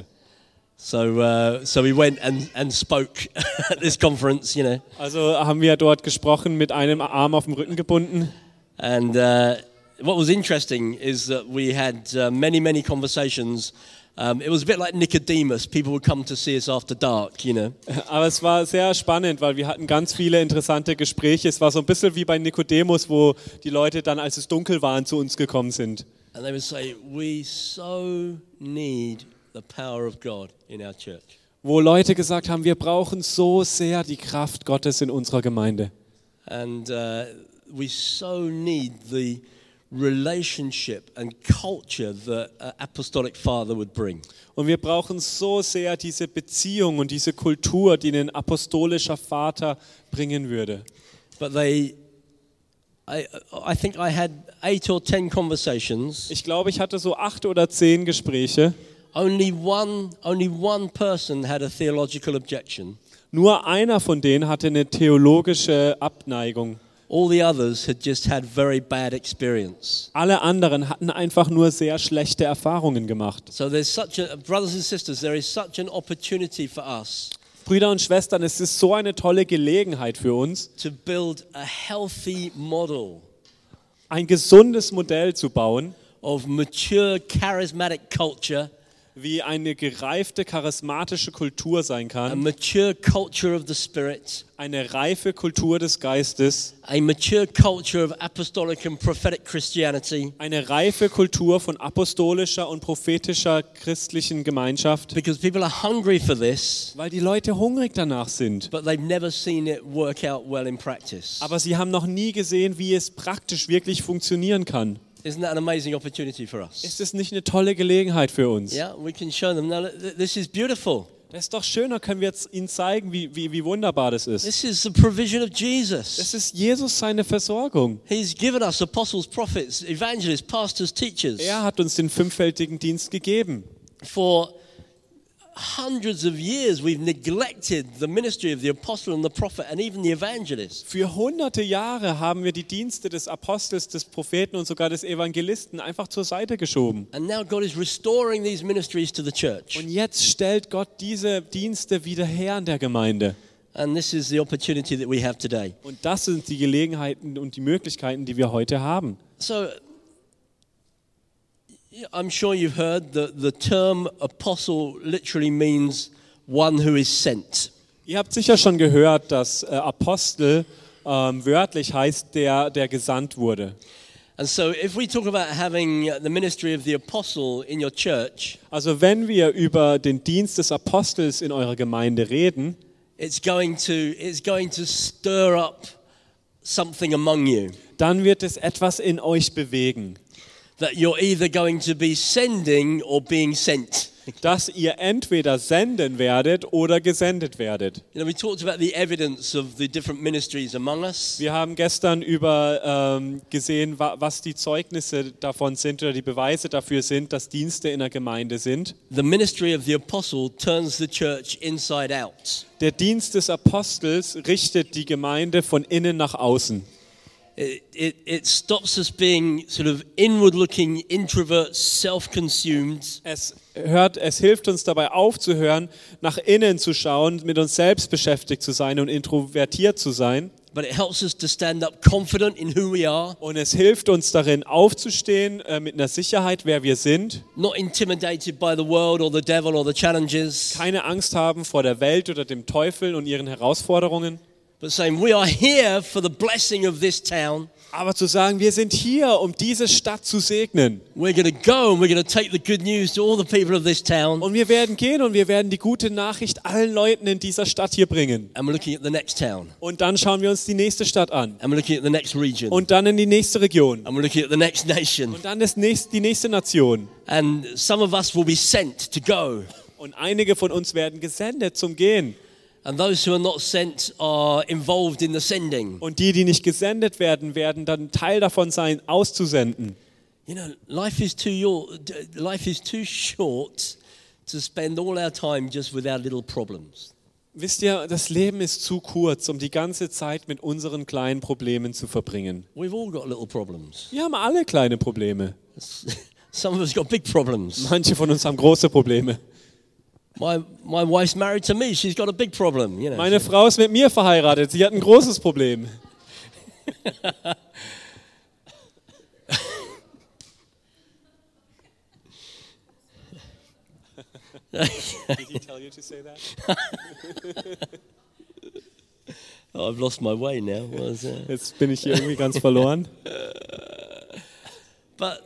Speaker 1: So, uh, so we went and, and spoke at this conference, you know.
Speaker 2: Also haben wir dort gesprochen, mit einem Arm auf dem Rücken gebunden.
Speaker 1: And uh, what was interesting is that we had uh, many, many conversations. Um, it was a bit like Nicodemus. People would come to see us after dark, you know.
Speaker 2: Aber es war sehr spannend, weil wir hatten ganz viele interessante Gespräche. Es war so ein bisschen wie bei Nikodemus, wo die Leute dann, als es dunkel war, zu uns gekommen sind.
Speaker 1: And they would say, we so need the power of God in our church.
Speaker 2: Wo Leute gesagt haben, wir brauchen so sehr die Kraft Gottes in unserer Gemeinde.
Speaker 1: And uh, we so need the relationship and culture that an apostolic father would bring.
Speaker 2: Und wir brauchen so sehr diese Beziehung und diese Kultur, die ein apostolischer Vater bringen würde.
Speaker 1: But they, I, I think I had eight or ten conversations.
Speaker 2: Ich glaube, ich hatte so acht oder zehn Gespräche.
Speaker 1: Only one, only one person had a theological objection.
Speaker 2: Nur einer von denen hatte eine theologische Abneigung.
Speaker 1: All the others had just had very bad experience.
Speaker 2: Alle anderen hatten einfach nur sehr schlechte Erfahrungen gemacht.
Speaker 1: So there's such a, brothers and sisters, there is such an opportunity for us
Speaker 2: Brüder und Schwestern, es ist so eine tolle Gelegenheit für uns,
Speaker 1: to build a healthy model
Speaker 2: ein gesundes Modell zu bauen
Speaker 1: of mature, charismatic culture,
Speaker 2: wie eine gereifte, charismatische Kultur sein
Speaker 1: a
Speaker 2: kann,
Speaker 1: mature culture of the Spirit,
Speaker 2: eine reife Kultur des Geistes,
Speaker 1: a mature culture of apostolic and prophetic Christianity,
Speaker 2: eine reife Kultur von apostolischer und prophetischer christlichen Gemeinschaft,
Speaker 1: because people are hungry for this,
Speaker 2: weil die Leute hungrig danach sind.
Speaker 1: but they've never seen it work out well in practice.
Speaker 2: Aber sie haben noch nie gesehen, wie es praktisch wirklich funktionieren kann.
Speaker 1: Isn't that an amazing opportunity for us?
Speaker 2: Ist es nicht eine tolle Gelegenheit für uns?
Speaker 1: Yeah, we can show them, no, th- this is beautiful.
Speaker 2: Das ist doch schön, da können wir jetzt ihnen zeigen, wie, wie, wie wunderbar das ist.
Speaker 1: This is the provision of
Speaker 2: Es
Speaker 1: Jesus.
Speaker 2: ist Jesus seine Versorgung.
Speaker 1: He's given us apostles, prophets, evangelists, pastors, teachers
Speaker 2: Er hat uns den fünffältigen Dienst gegeben.
Speaker 1: for hundreds of years. We've neglected the ministry of the apostle and the prophet and even the evangelist.
Speaker 2: Für hunderte Jahre haben wir die Dienste des Apostels, des Propheten und sogar des Evangelisten einfach zur Seite geschoben.
Speaker 1: And now God is restoring these ministries to the church.
Speaker 2: Und jetzt stellt Gott diese Dienste wieder her in der Gemeinde.
Speaker 1: And this is the opportunity that we have today.
Speaker 2: Und das sind die Gelegenheiten und die Möglichkeiten, die wir heute haben.
Speaker 1: So, yeah, I'm sure you've heard that the term apostle literally means one who is sent.
Speaker 2: Ihr habt sicher schon gehört, dass äh, Apostel ähm, wörtlich heißt, der, der gesandt wurde.
Speaker 1: And so, if we talk about having the ministry of the apostle in your church,
Speaker 2: Also wenn wir über den Dienst des Apostels in eurer Gemeinde reden,
Speaker 1: it's going to it's going to stir up something among you.
Speaker 2: dann wird es etwas in euch bewegen,
Speaker 1: That you're either going to be sending or being sent.
Speaker 2: dass ihr entweder senden werdet oder gesendet werdet.
Speaker 1: You know, we talked about the evidence of the different ministries among us.
Speaker 2: Wir haben gestern über ähm, gesehen, wa was die Zeugnisse davon sind oder die Beweise dafür sind, dass Dienste in der Gemeinde sind.
Speaker 1: The ministry of the apostle turns the church inside out.
Speaker 2: Der Dienst des Apostels richtet die Gemeinde von innen nach außen.
Speaker 1: It, it, it stops us being sort of inward-looking introverts, self-consumed,
Speaker 2: Es hört, es hilft uns dabei aufzuhören, nach innen zu schauen, mit uns selbst beschäftigt zu sein und introvertiert zu sein.
Speaker 1: but it helps us to stand up confident in who we are,
Speaker 2: Und es hilft uns darin aufzustehen äh, mit einer Sicherheit, wer wir sind.
Speaker 1: not intimidated by the world or the devil or the challenges,
Speaker 2: Keine Angst haben vor der Welt oder dem Teufel und ihren Herausforderungen.
Speaker 1: but saying we are here for the blessing of this town.
Speaker 2: Aber zu sagen, wir sind hier, um diese Stadt zu segnen.
Speaker 1: We're going to go and we're going to take the good news to all the people of this town.
Speaker 2: Und wir werden gehen und wir werden die gute Nachricht allen Leuten in dieser Stadt hier bringen.
Speaker 1: And we're looking at the next town.
Speaker 2: Und dann schauen wir uns die nächste Stadt an.
Speaker 1: And we're looking at the next region.
Speaker 2: Und dann in die nächste Region.
Speaker 1: And we're looking at the next nation.
Speaker 2: Und dann das nächste, die nächste Nation.
Speaker 1: And some of us will be sent to go.
Speaker 2: Und einige von uns werden gesendet zum Gehen.
Speaker 1: And those who are not sent are involved in the sending.
Speaker 2: Und die, die nicht gesendet werden, werden dann Teil davon sein, auszusenden.
Speaker 1: You know, life is too your, life is too short to spend all our time just with our little problems.
Speaker 2: Wisst ihr, das Leben ist zu kurz, um die ganze Zeit mit unseren kleinen Problemen zu verbringen.
Speaker 1: We've all got little problems.
Speaker 2: Wir haben alle kleine Probleme.
Speaker 1: Some of us got big problems.
Speaker 2: Manche von uns haben große Probleme.
Speaker 1: My my wife's married to me. She's got a big problem. You know.
Speaker 2: Meine Frau ist mit mir verheiratet. Sie hat ein großes Problem. Did he tell you to say that?
Speaker 1: Oh, I've lost my way now. What was that?
Speaker 2: Jetzt bin ich hier irgendwie ganz verloren.
Speaker 1: But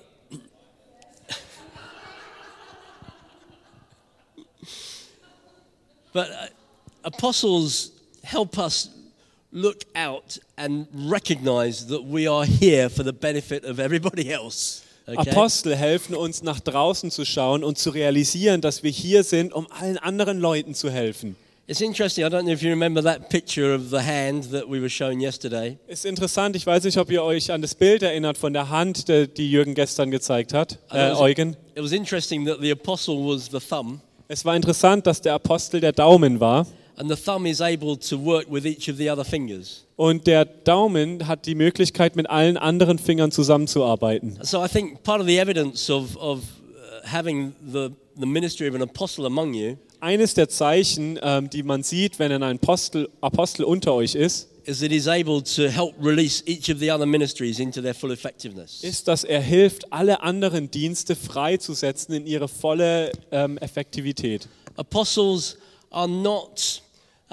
Speaker 1: but uh, apostles help us look out and recognize that we are here for the benefit of everybody else. Okay?
Speaker 2: Apostel helfen uns, nach draußen zu schauen und zu realisieren, dass wir hier sind, um allen anderen Leuten zu helfen.
Speaker 1: It's interesting. I don't know if you remember that picture of the hand that we were showing yesterday.
Speaker 2: Ist interessant, ich weiß nicht, ob ihr euch an das Bild erinnert von der Hand, die Jürgen gestern gezeigt hat, äh, Eugen.
Speaker 1: It was interesting that the apostle was the thumb,
Speaker 2: Es war interessant, dass der Apostel der Daumen war
Speaker 1: and the thumb is able to work with each of the other fingers.
Speaker 2: und der Daumen hat die Möglichkeit, mit allen anderen Fingern zusammenzuarbeiten.
Speaker 1: So I think part of the evidence of, of uh, having the, the ministry of an apostle among you
Speaker 2: Eines der Zeichen, ähm, die man sieht, wenn ein Apostel, Apostel unter euch ist,
Speaker 1: is that he's able to help release each of the other ministries into their full effectiveness.
Speaker 2: ist, dass er hilft, alle anderen Dienste freizusetzen in ihre volle ähm, Effektivität.
Speaker 1: Apostles are not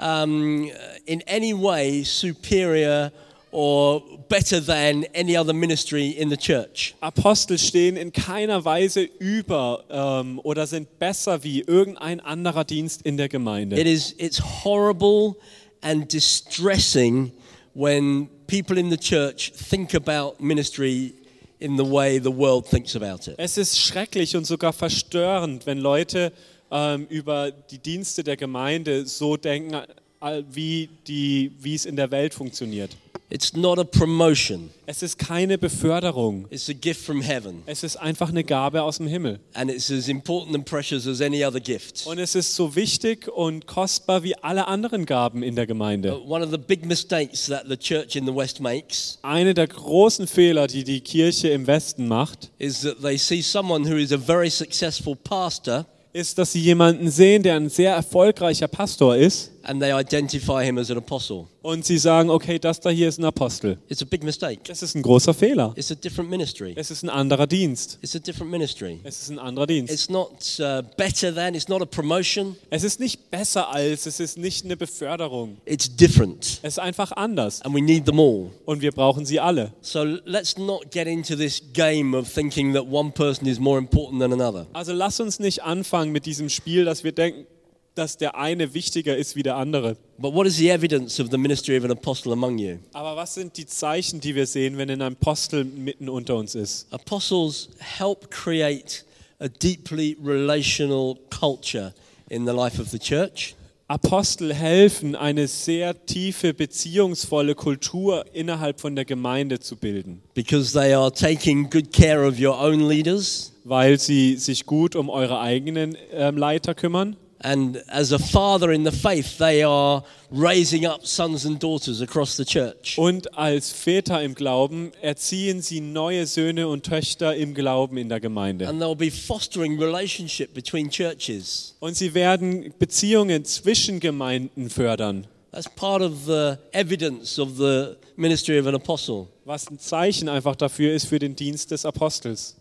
Speaker 1: um, in any way superior or better than any other ministry in the church.
Speaker 2: Apostel stehen in keiner Weise über ähm, oder sind besser wie irgendein anderer Dienst in der Gemeinde.
Speaker 1: It is it's horrible and distressing when people in the church think about ministry in the way the world thinks about it.
Speaker 2: Es ist schrecklich und sogar verstörend, wenn Leute ähm, über die Dienste der Gemeinde so denken, äh, wie, die, wie es in der Welt funktioniert.
Speaker 1: It's not a promotion.
Speaker 2: Es ist keine Beförderung.
Speaker 1: It's a gift from heaven.
Speaker 2: Es ist einfach eine Gabe aus dem Himmel.
Speaker 1: And it's as important and precious as any other gift.
Speaker 2: Und es ist so wichtig und kostbar wie alle anderen Gaben in der Gemeinde.
Speaker 1: Uh, One of the big mistakes that the church in the West makes
Speaker 2: Eine der großen Fehler, die die Kirche im Westen macht,
Speaker 1: is that they see someone who is a very successful pastor
Speaker 2: ist, dass sie jemanden sehen, der ein sehr erfolgreicher Pastor ist,
Speaker 1: and they identify him as an apostle.
Speaker 2: und sie sagen, okay, das da hier ist ein Apostel.
Speaker 1: It's a big mistake.
Speaker 2: Das ist ein großer Fehler.
Speaker 1: It's a different ministry.
Speaker 2: Es ist ein anderer Dienst.
Speaker 1: It's a different ministry.
Speaker 2: Es ist ein anderer Dienst.
Speaker 1: It's not uh, better than, it's not a promotion,
Speaker 2: Es ist nicht besser als, es ist nicht eine Beförderung.
Speaker 1: it's different.
Speaker 2: Es ist einfach anders.
Speaker 1: And we need them all.
Speaker 2: Und wir brauchen sie alle.
Speaker 1: So let's not get into this game of thinking that one person is more important than another.
Speaker 2: Also lass uns nicht anfangen mit diesem Spiel, dass wir denken, dass der eine wichtiger ist wie der andere.
Speaker 1: But what is the evidence of the ministry of an apostle among you?
Speaker 2: Aber was sind die Zeichen, die wir sehen, wenn ein Apostel mitten unter uns ist?
Speaker 1: Apostles help create a deeply relational culture in the life of the church.
Speaker 2: Apostel helfen, eine sehr tiefe, beziehungsvolle Kultur innerhalb von der Gemeinde zu bilden,
Speaker 1: Because they are taking good care of your own leaders.
Speaker 2: weil sie sich gut um eure eigenen ähm, Leiter kümmern.
Speaker 1: And as a father in the faith, they are raising up sons and daughters across the church.
Speaker 2: Und als Väter im Glauben erziehen sie neue Söhne und Töchter im Glauben in der Gemeinde.
Speaker 1: And they'll be fostering relationship between churches.
Speaker 2: Und sie werden Beziehungen zwischen Gemeinden fördern,
Speaker 1: That's part of the evidence of the ministry of an apostle.
Speaker 2: was ein Zeichen einfach dafür ist für den Dienst des Apostels.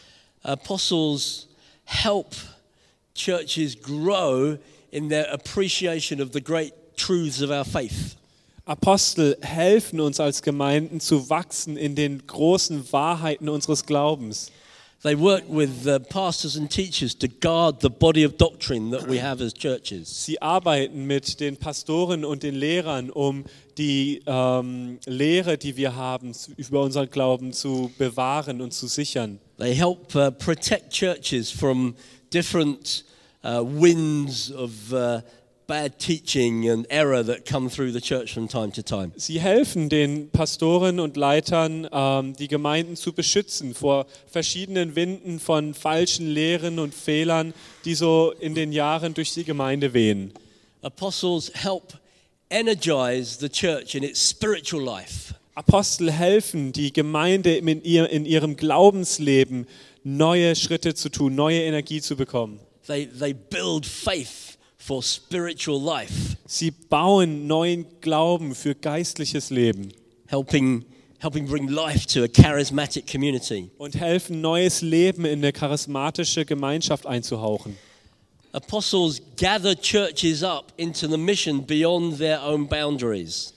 Speaker 1: Apostles help churches grow in their appreciation of the great truths of our faith.
Speaker 2: Apostel helfen uns als Gemeinden zu wachsen in den großen Wahrheiten unseres Glaubens.
Speaker 1: They work with uh, pastors and teachers to guard the body of doctrine that we have as churches.
Speaker 2: Sie arbeiten mit den Pastoren und den Lehrern, um die ähm, Lehre, die wir haben, über unseren Glauben zu bewahren und zu sichern.
Speaker 1: They help uh, protect churches from different uh, winds of uh, bad teaching and error that come through the church from time to time.
Speaker 2: Sie helfen den Pastoren und Leitern, ähm, die Gemeinden zu beschützen vor verschiedenen Winden von falschen Lehren und Fehlern, die so in den Jahren durch die Gemeinde wehen.
Speaker 1: Apostles help energize the church in its spiritual life.
Speaker 2: Apostel helfen, die Gemeinde in, ihr, in ihrem Glaubensleben neue Schritte zu tun, neue Energie zu bekommen.
Speaker 1: They, they build faith for spiritual life,
Speaker 2: Sie bauen neuen Glauben für geistliches Leben
Speaker 1: helping, helping bring life to a charismatic community.
Speaker 2: und helfen, neues Leben in eine charismatische Gemeinschaft einzuhauchen.
Speaker 1: Apostles gather churches up into the mission beyond their own boundaries.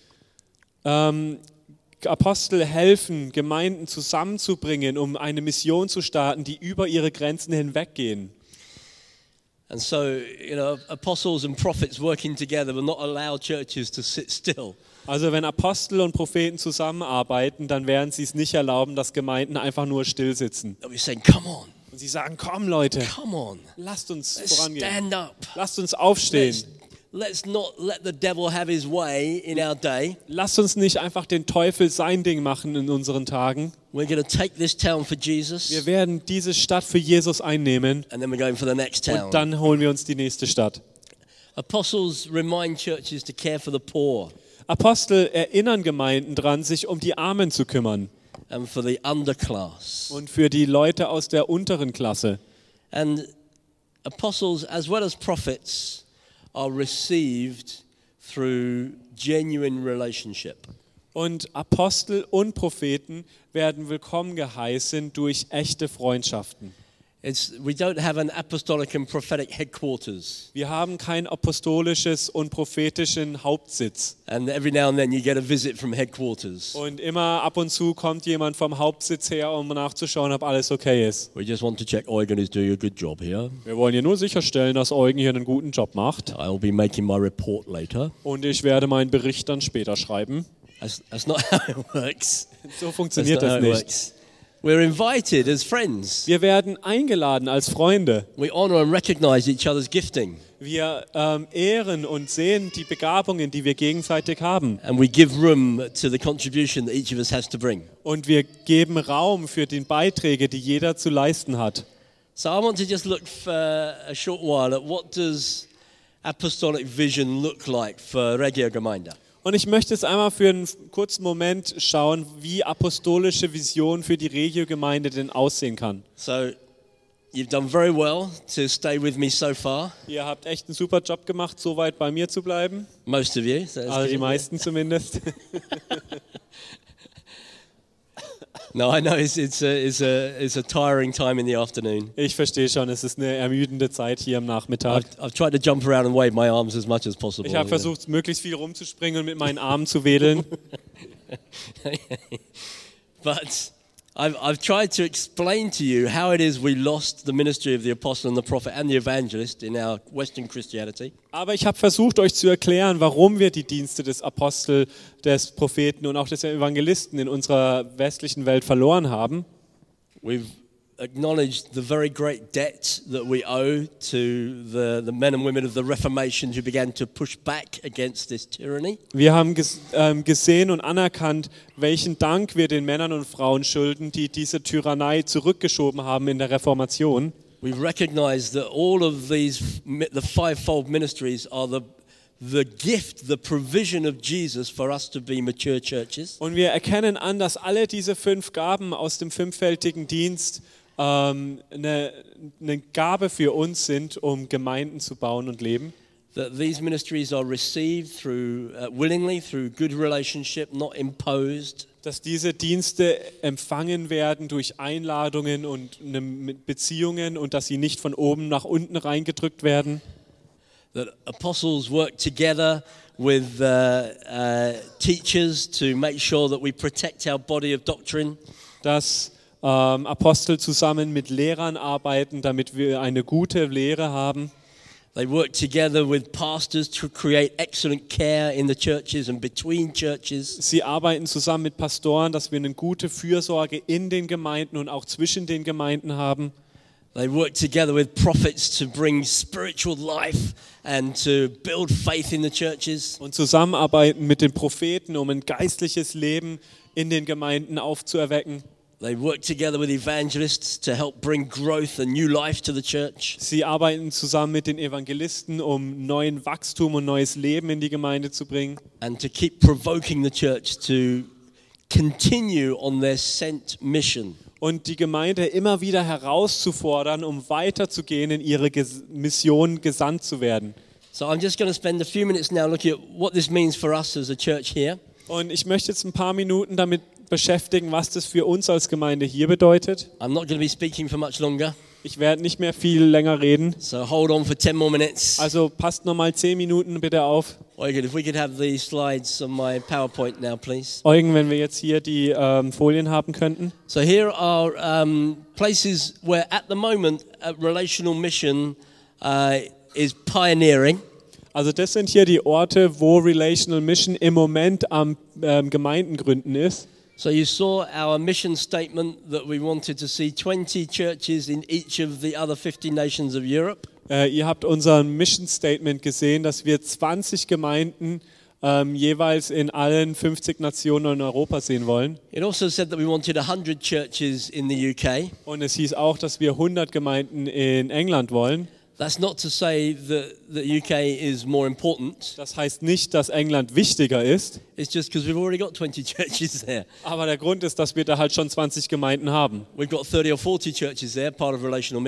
Speaker 2: Ähm, Apostel helfen, Gemeinden zusammenzubringen, um eine Mission zu starten, die über ihre Grenzen hinweggehen.
Speaker 1: And so, you know, apostles and prophets working together will not allow churches to sit still.
Speaker 2: Also wenn Apostel und Propheten zusammenarbeiten, dann werden sie es nicht erlauben, dass Gemeinden einfach nur still sitzen.
Speaker 1: They'll be saying, come on,
Speaker 2: Und sie sagen, komm Leute,
Speaker 1: come on,
Speaker 2: lasst uns
Speaker 1: let's
Speaker 2: vorangehen.
Speaker 1: stand up.
Speaker 2: Lasst uns aufstehen.
Speaker 1: Let's, let's not let the devil have his way in our day.
Speaker 2: Lasst uns nicht einfach den Teufel sein Ding machen in unseren Tagen.
Speaker 1: We're going to take this town for Jesus,
Speaker 2: Wir werden diese Stadt für Jesus einnehmen
Speaker 1: and then we're going for the next town.
Speaker 2: und dann holen wir uns die nächste Stadt.
Speaker 1: Apostles remind churches to care for the poor
Speaker 2: Apostel erinnern Gemeinden dran, sich um die Armen zu kümmern
Speaker 1: and for the underclass.
Speaker 2: und für die Leute aus der unteren Klasse.
Speaker 1: And apostles, as well as prophets, are received through genuine relationship.
Speaker 2: Und Apostel und Propheten werden willkommen geheißen durch echte Freundschaften.
Speaker 1: It's, we don't have an apostolic and prophetic headquarters.
Speaker 2: Wir haben kein apostolisches und prophetischen Hauptsitz.
Speaker 1: And every now and then you get a visit from headquarters.
Speaker 2: Und immer ab und zu kommt jemand vom Hauptsitz her, um nachzuschauen, ob alles okay ist.
Speaker 1: We just want to check Eugen is doing a good job here.
Speaker 2: Wir wollen hier nur sicherstellen, dass Eugen hier einen guten Job macht.
Speaker 1: I'll be making my report later.
Speaker 2: Und ich werde meinen Bericht dann später schreiben.
Speaker 1: That's, that's not how it works.
Speaker 2: So funktioniert
Speaker 1: That's
Speaker 2: das
Speaker 1: not how it
Speaker 2: nicht.
Speaker 1: works. We're invited as friends.
Speaker 2: Wir werden eingeladen als Freunde.
Speaker 1: We honor and recognize each other's gifting.
Speaker 2: Wir ähm, ehren und sehen die Begabungen, die wir gegenseitig haben.
Speaker 1: And we give room to the contribution that each of us has to bring.
Speaker 2: Und wir geben Raum für die Beiträge, die jeder zu leisten hat.
Speaker 1: So I want to just look for a short while at what does apostolic vision look like for Reggio Gemeinde.
Speaker 2: Und ich möchte jetzt einmal für einen kurzen Moment schauen, wie apostolische Vision für die Regio-Gemeinde denn aussehen kann.
Speaker 1: So you've done very well to stay with me so far.
Speaker 2: Ihr habt echt einen super Job gemacht, so weit bei mir zu bleiben.
Speaker 1: Most of you. So that's
Speaker 2: Also die
Speaker 1: good.
Speaker 2: meisten zumindest.
Speaker 1: No, I know it's, it's, a, it's, a, it's a tiring time in the afternoon.
Speaker 2: Ich verstehe schon, es ist eine ermüdende Zeit hier am Nachmittag.
Speaker 1: I've, I've tried to jump around and wave my arms as much as possible.
Speaker 2: Ich habe versucht, möglichst viel rumzuspringen und mit meinen Armen zu wedeln.
Speaker 1: But I've, I've tried to explain to you how it is we lost the ministry of the apostle and the prophet and the evangelist in our Western Christianity.
Speaker 2: Aber ich habe versucht, euch zu erklären, warum wir die Dienste des Apostel, des Propheten und auch des Evangelisten in unserer westlichen Welt verloren haben.
Speaker 1: We've acknowledged the very great debt that we owe to the, the men and women of the Reformation who began to push back against this tyranny.
Speaker 2: Wir haben ges ähm, gesehen und anerkannt, welchen Dank wir den Männern und Frauen schulden, die diese Tyrannei zurückgeschoben haben in der Reformation.
Speaker 1: We've recognized that all of these, the fivefold ministries are the the gift, the provision of Jesus for us to be mature churches.
Speaker 2: Und wir erkennen an, dass alle diese fünf Gaben aus dem fünffältigen Dienst ähm, eine, eine Gabe für uns sind, um Gemeinden zu bauen und leben.
Speaker 1: That these ministries are received through uh, willingly through good relationship, not imposed.
Speaker 2: Dass diese Dienste empfangen werden durch Einladungen und eine, mit Beziehungen und dass sie nicht von oben nach unten reingedrückt werden.
Speaker 1: That apostles work together with uh, uh, teachers to make sure that we protect our body of doctrine.
Speaker 2: Dass ähm, Apostel zusammen mit Lehrern arbeiten, damit wir eine gute Lehre haben.
Speaker 1: They work together with pastors to create excellent care in the churches and between churches.
Speaker 2: Sie arbeiten zusammen mit Pastoren, dass wir eine gute Fürsorge in den Gemeinden und auch zwischen den Gemeinden haben.
Speaker 1: They work together with prophets to bring spiritual life and to build faith in the churches.
Speaker 2: Und zusammenarbeiten mit den Propheten, um ein geistliches Leben in den Gemeinden aufzuerwecken.
Speaker 1: They work together with evangelists to help bring growth and new life to the church.
Speaker 2: Sie arbeiten zusammen mit den Evangelisten, um neuen Wachstum und neues Leben in die Gemeinde zu bringen.
Speaker 1: And to keep provoking the church to continue on their sent mission.
Speaker 2: Und die Gemeinde immer wieder herauszufordern, um weiterzugehen in ihre Ges- Mission, gesandt zu werden.
Speaker 1: So I'm just going to spend a few minutes now looking at what this means for us as a church here.
Speaker 2: Und ich möchte jetzt ein paar Minuten damit beschäftigen, was das für uns als Gemeinde hier bedeutet.
Speaker 1: I'm not going to be speaking for much longer,
Speaker 2: Ich werde nicht mehr viel länger reden.
Speaker 1: so hold on for ten more minutes.
Speaker 2: Also passt noch mal zehn Minuten bitte auf.
Speaker 1: Eugen, if we could have the slides on my PowerPoint now, please.
Speaker 2: Eugen, wenn wir jetzt hier die ähm, Folien haben könnten.
Speaker 1: So here are um, places where at the moment a relational mission uh, is pioneering.
Speaker 2: Also das sind hier die Orte, wo Relational Mission im Moment am ähm, Gemeindengründen ist.
Speaker 1: So you saw our mission statement that we wanted to see twenty churches in each of the other fifty nations of Europe.
Speaker 2: Äh, ihr habt unser Mission Statement gesehen, dass wir zwanzig Gemeinden ähm, jeweils in allen fünfzig Nationen in Europa sehen wollen.
Speaker 1: It also said that we wanted one hundred churches in the U K.
Speaker 2: Und es hieß auch, dass wir hundert Gemeinden in England wollen.
Speaker 1: That's not to say that the U K is more important.
Speaker 2: Das heißt nicht, dass England wichtiger ist,
Speaker 1: It's just because we've already got twenty churches there.
Speaker 2: aber der Grund ist, dass wir da halt schon zwanzig Gemeinden haben.
Speaker 1: We've got thirty or forty churches there, part of relational mission.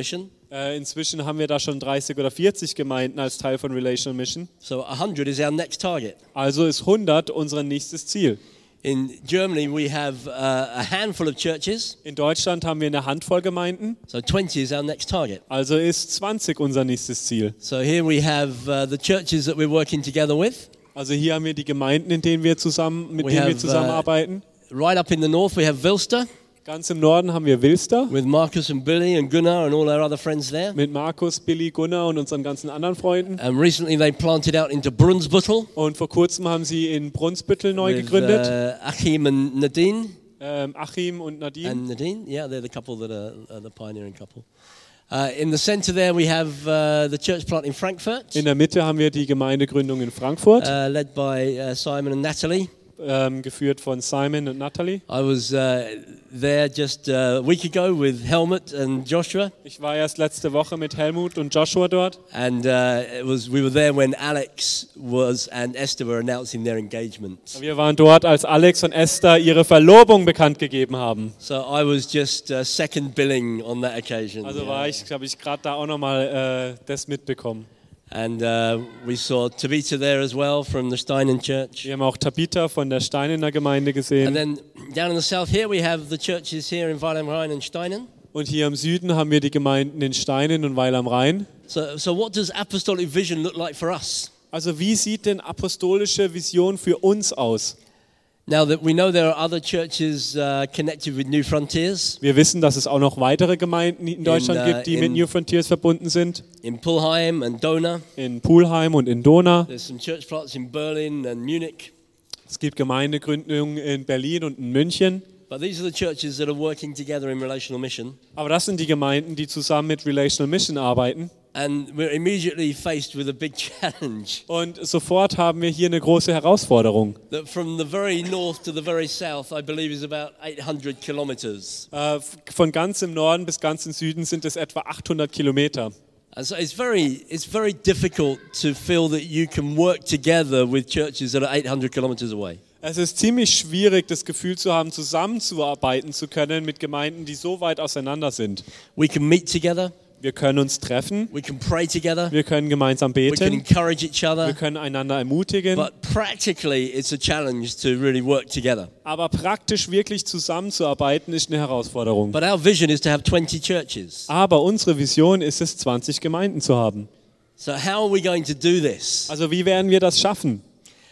Speaker 2: Äh, inzwischen haben wir da schon dreißig oder vierzig Gemeinden als Teil von Relational Mission.
Speaker 1: So one hundred is our next target.
Speaker 2: Also ist hundert unser nächstes Ziel.
Speaker 1: In Germany, we have uh, a handful of churches.
Speaker 2: In Deutschland haben wir eine Handvoll Gemeinden.
Speaker 1: So twenty is our next target.
Speaker 2: Also ist zwanzig unser nächstes Ziel.
Speaker 1: So here we have uh, the churches that we're working together with.
Speaker 2: Also hier haben wir die Gemeinden, in denen wir zusammen, mit
Speaker 1: We
Speaker 2: denen
Speaker 1: have,
Speaker 2: wir zusammenarbeiten.
Speaker 1: Uh, right up in the north, we have Wilster.
Speaker 2: Ganz im Norden haben wir Wilster.
Speaker 1: With Marcus and Billy and Gunnar and all our other friends there.
Speaker 2: Mit Markus, Billy, Gunnar und unseren ganzen anderen Freunden.
Speaker 1: And recently they planted out into Brunsbüttel.
Speaker 2: Und vor kurzem haben sie in Brunsbüttel neu
Speaker 1: with,
Speaker 2: gegründet.
Speaker 1: Uh, Achim and Nadine.
Speaker 2: Ähm, Achim und Nadine.
Speaker 1: And Nadine, yeah, they're the couple that are, are the pioneering couple. Uh, in the center there we have uh, the church plant in Frankfurt.
Speaker 2: In der Mitte haben wir die Gemeindegründung in Frankfurt.
Speaker 1: Uh, led by uh, Simon and Natalie.
Speaker 2: Ähm, geführt von Simon und Natalie.
Speaker 1: I was uh, there just a week ago with Helmut and Joshua.
Speaker 2: Ich war erst letzte Woche mit Helmut und Joshua dort.
Speaker 1: And uh, it was we were there when Alex was and Esther were announcing their engagement.
Speaker 2: Wir waren dort, als Alex und Esther ihre Verlobung bekannt gegeben haben.
Speaker 1: So I was just uh, second billing on that occasion.
Speaker 2: Also
Speaker 1: yeah.
Speaker 2: war ich, glaube ich, gerade da auch nochmal äh, das mitbekommen.
Speaker 1: And uh, we saw Tabitha there as well from the Steinen Church.
Speaker 2: Wir haben auch Tabitha von der Steinener Gemeinde
Speaker 1: And
Speaker 2: gesehen.
Speaker 1: then down in the south here we have the churches here in Weil am Rhein and Steinen.
Speaker 2: Und hier im Süden haben wir die Gemeinden in Steinen und Weil am Rhein.
Speaker 1: So, so what does apostolic vision look like for us?
Speaker 2: Also wie sieht denn apostolische Vision für uns aus?
Speaker 1: Now that we know there are other churches uh, connected with New Frontiers.
Speaker 2: Wir wissen, dass es auch noch weitere Gemeinden in Deutschland
Speaker 1: In, uh,
Speaker 2: gibt, die
Speaker 1: in-
Speaker 2: mit New Frontiers verbunden sind.
Speaker 1: In Pulheim and Dona.
Speaker 2: In Pulheim und in Dona.
Speaker 1: There's some church plants in Berlin and Munich.
Speaker 2: Es gibt Gemeindegründungen in Berlin und in München.
Speaker 1: But these are the churches that are working together in relational mission.
Speaker 2: Aber das sind die Gemeinden, die zusammen mit Relational Mission arbeiten.
Speaker 1: And we're immediately faced with a big challenge.
Speaker 2: Und sofort haben wir hier eine große Herausforderung.
Speaker 1: That from the very north to the very south, I believe, is about eight hundred kilometers.
Speaker 2: Äh, von ganz im Norden bis ganz im Süden sind es etwa achthundert Kilometer.
Speaker 1: And so it's very, it's very difficult to feel that you can work together with churches that are eight hundred kilometers away.
Speaker 2: Es ist ziemlich schwierig, das Gefühl zu haben, zusammenzuarbeiten zu können mit Gemeinden, die so weit auseinander sind.
Speaker 1: We can meet together.
Speaker 2: Wir können uns treffen,
Speaker 1: We can pray together.
Speaker 2: wir können gemeinsam
Speaker 1: We can
Speaker 2: beten,
Speaker 1: encourage each
Speaker 2: wir
Speaker 1: other.
Speaker 2: können einander ermutigen.
Speaker 1: But practically, it's a challenge to really work together.
Speaker 2: Aber praktisch wirklich zusammenzuarbeiten ist eine Herausforderung.
Speaker 1: But our vision is to have twenty churches.
Speaker 2: Aber unsere Vision ist es, zwanzig Gemeinden zu haben.
Speaker 1: So how are we going to do this?
Speaker 2: Also wie werden wir das schaffen?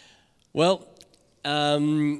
Speaker 1: Well, um,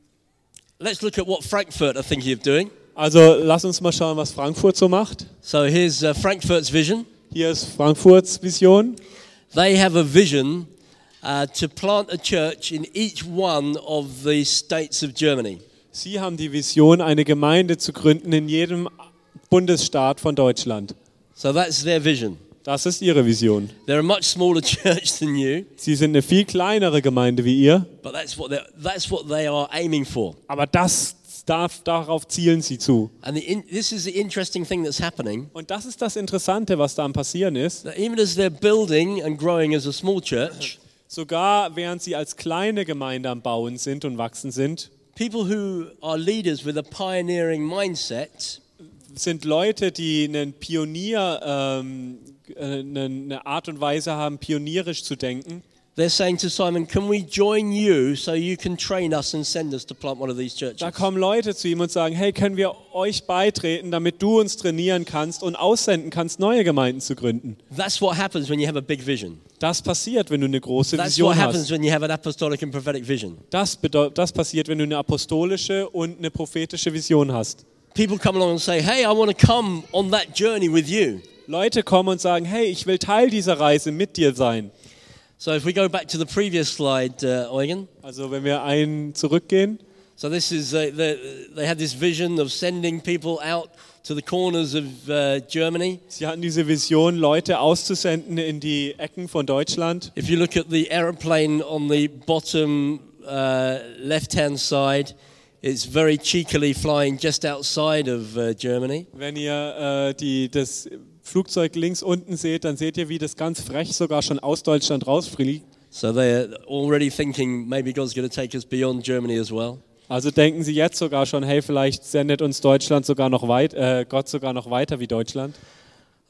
Speaker 1: let's look at what Frankfurt are thinking of doing.
Speaker 2: Also lass uns mal schauen, was Frankfurt so macht.
Speaker 1: So here's uh, Frankfurt's vision.
Speaker 2: Hier ist Frankfurts Vision.
Speaker 1: They have a vision uh, to plant a church in each one of the states of Germany.
Speaker 2: Sie haben die Vision, eine Gemeinde zu gründen in jedem Bundesstaat von Deutschland.
Speaker 1: So that's their vision.
Speaker 2: Das ist ihre Vision.
Speaker 1: They're a much smaller church than you,
Speaker 2: Sie sind eine viel kleinere Gemeinde wie ihr,
Speaker 1: but that's what they're- that's what they are aiming for.
Speaker 2: aber das darf, darauf zielen sie zu.
Speaker 1: And the in, this is the interesting thing that's happening.
Speaker 2: Und das ist das Interessante, was da am Passieren ist.
Speaker 1: That even as they're building and growing as a small church,
Speaker 2: Sogar während sie als kleine Gemeinde am Bauen sind und wachsen sind,
Speaker 1: people who are leaders with a pioneering mindset
Speaker 2: sind Leute, die einen Pionier, ähm, äh, eine eine Art und Weise haben, pionierisch zu denken.
Speaker 1: they're saying to Simon, can we join you so you can train us and send us to plant one of these churches?
Speaker 2: Da kommen Leute zu ihm und sagen, hey, können wir euch beitreten, damit du uns trainieren kannst und aussenden kannst, neue Gemeinden zu gründen.
Speaker 1: That's what happens when you have a big vision.
Speaker 2: Das passiert, wenn du eine große
Speaker 1: That's
Speaker 2: Vision
Speaker 1: what happens
Speaker 2: hast.
Speaker 1: when you have an apostolic and prophetic vision.
Speaker 2: Das, bedeu- das passiert, wenn du eine apostolische und eine prophetische Vision hast.
Speaker 1: People come along and say, hey, I want to come on that journey with you.
Speaker 2: Leute kommen und sagen, hey, ich will Teil dieser Reise mit dir sein.
Speaker 1: So if we go back to the previous slide, uh, Eugen.
Speaker 2: Also wenn wir einen zurückgehen,
Speaker 1: So this is, uh, the, they had this vision of sending people out to the corners of uh, Germany.
Speaker 2: sie hatten diese Vision, Leute auszusenden in die Ecken von Deutschland.
Speaker 1: If you look at the aeroplane on the bottom uh, left-hand side, it's very cheekily flying just outside of uh, Germany.
Speaker 2: Wenn ihr äh, die, das Flugzeug links unten seht, dann seht ihr, wie das ganz frech sogar schon aus Deutschland rausfliegt.
Speaker 1: So they're already thinking maybe God's going to take us beyond Germany as well.
Speaker 2: Also denken sie jetzt sogar schon, hey, vielleicht sendet uns Deutschland sogar noch weit, äh, Gott sogar noch weiter wie Deutschland.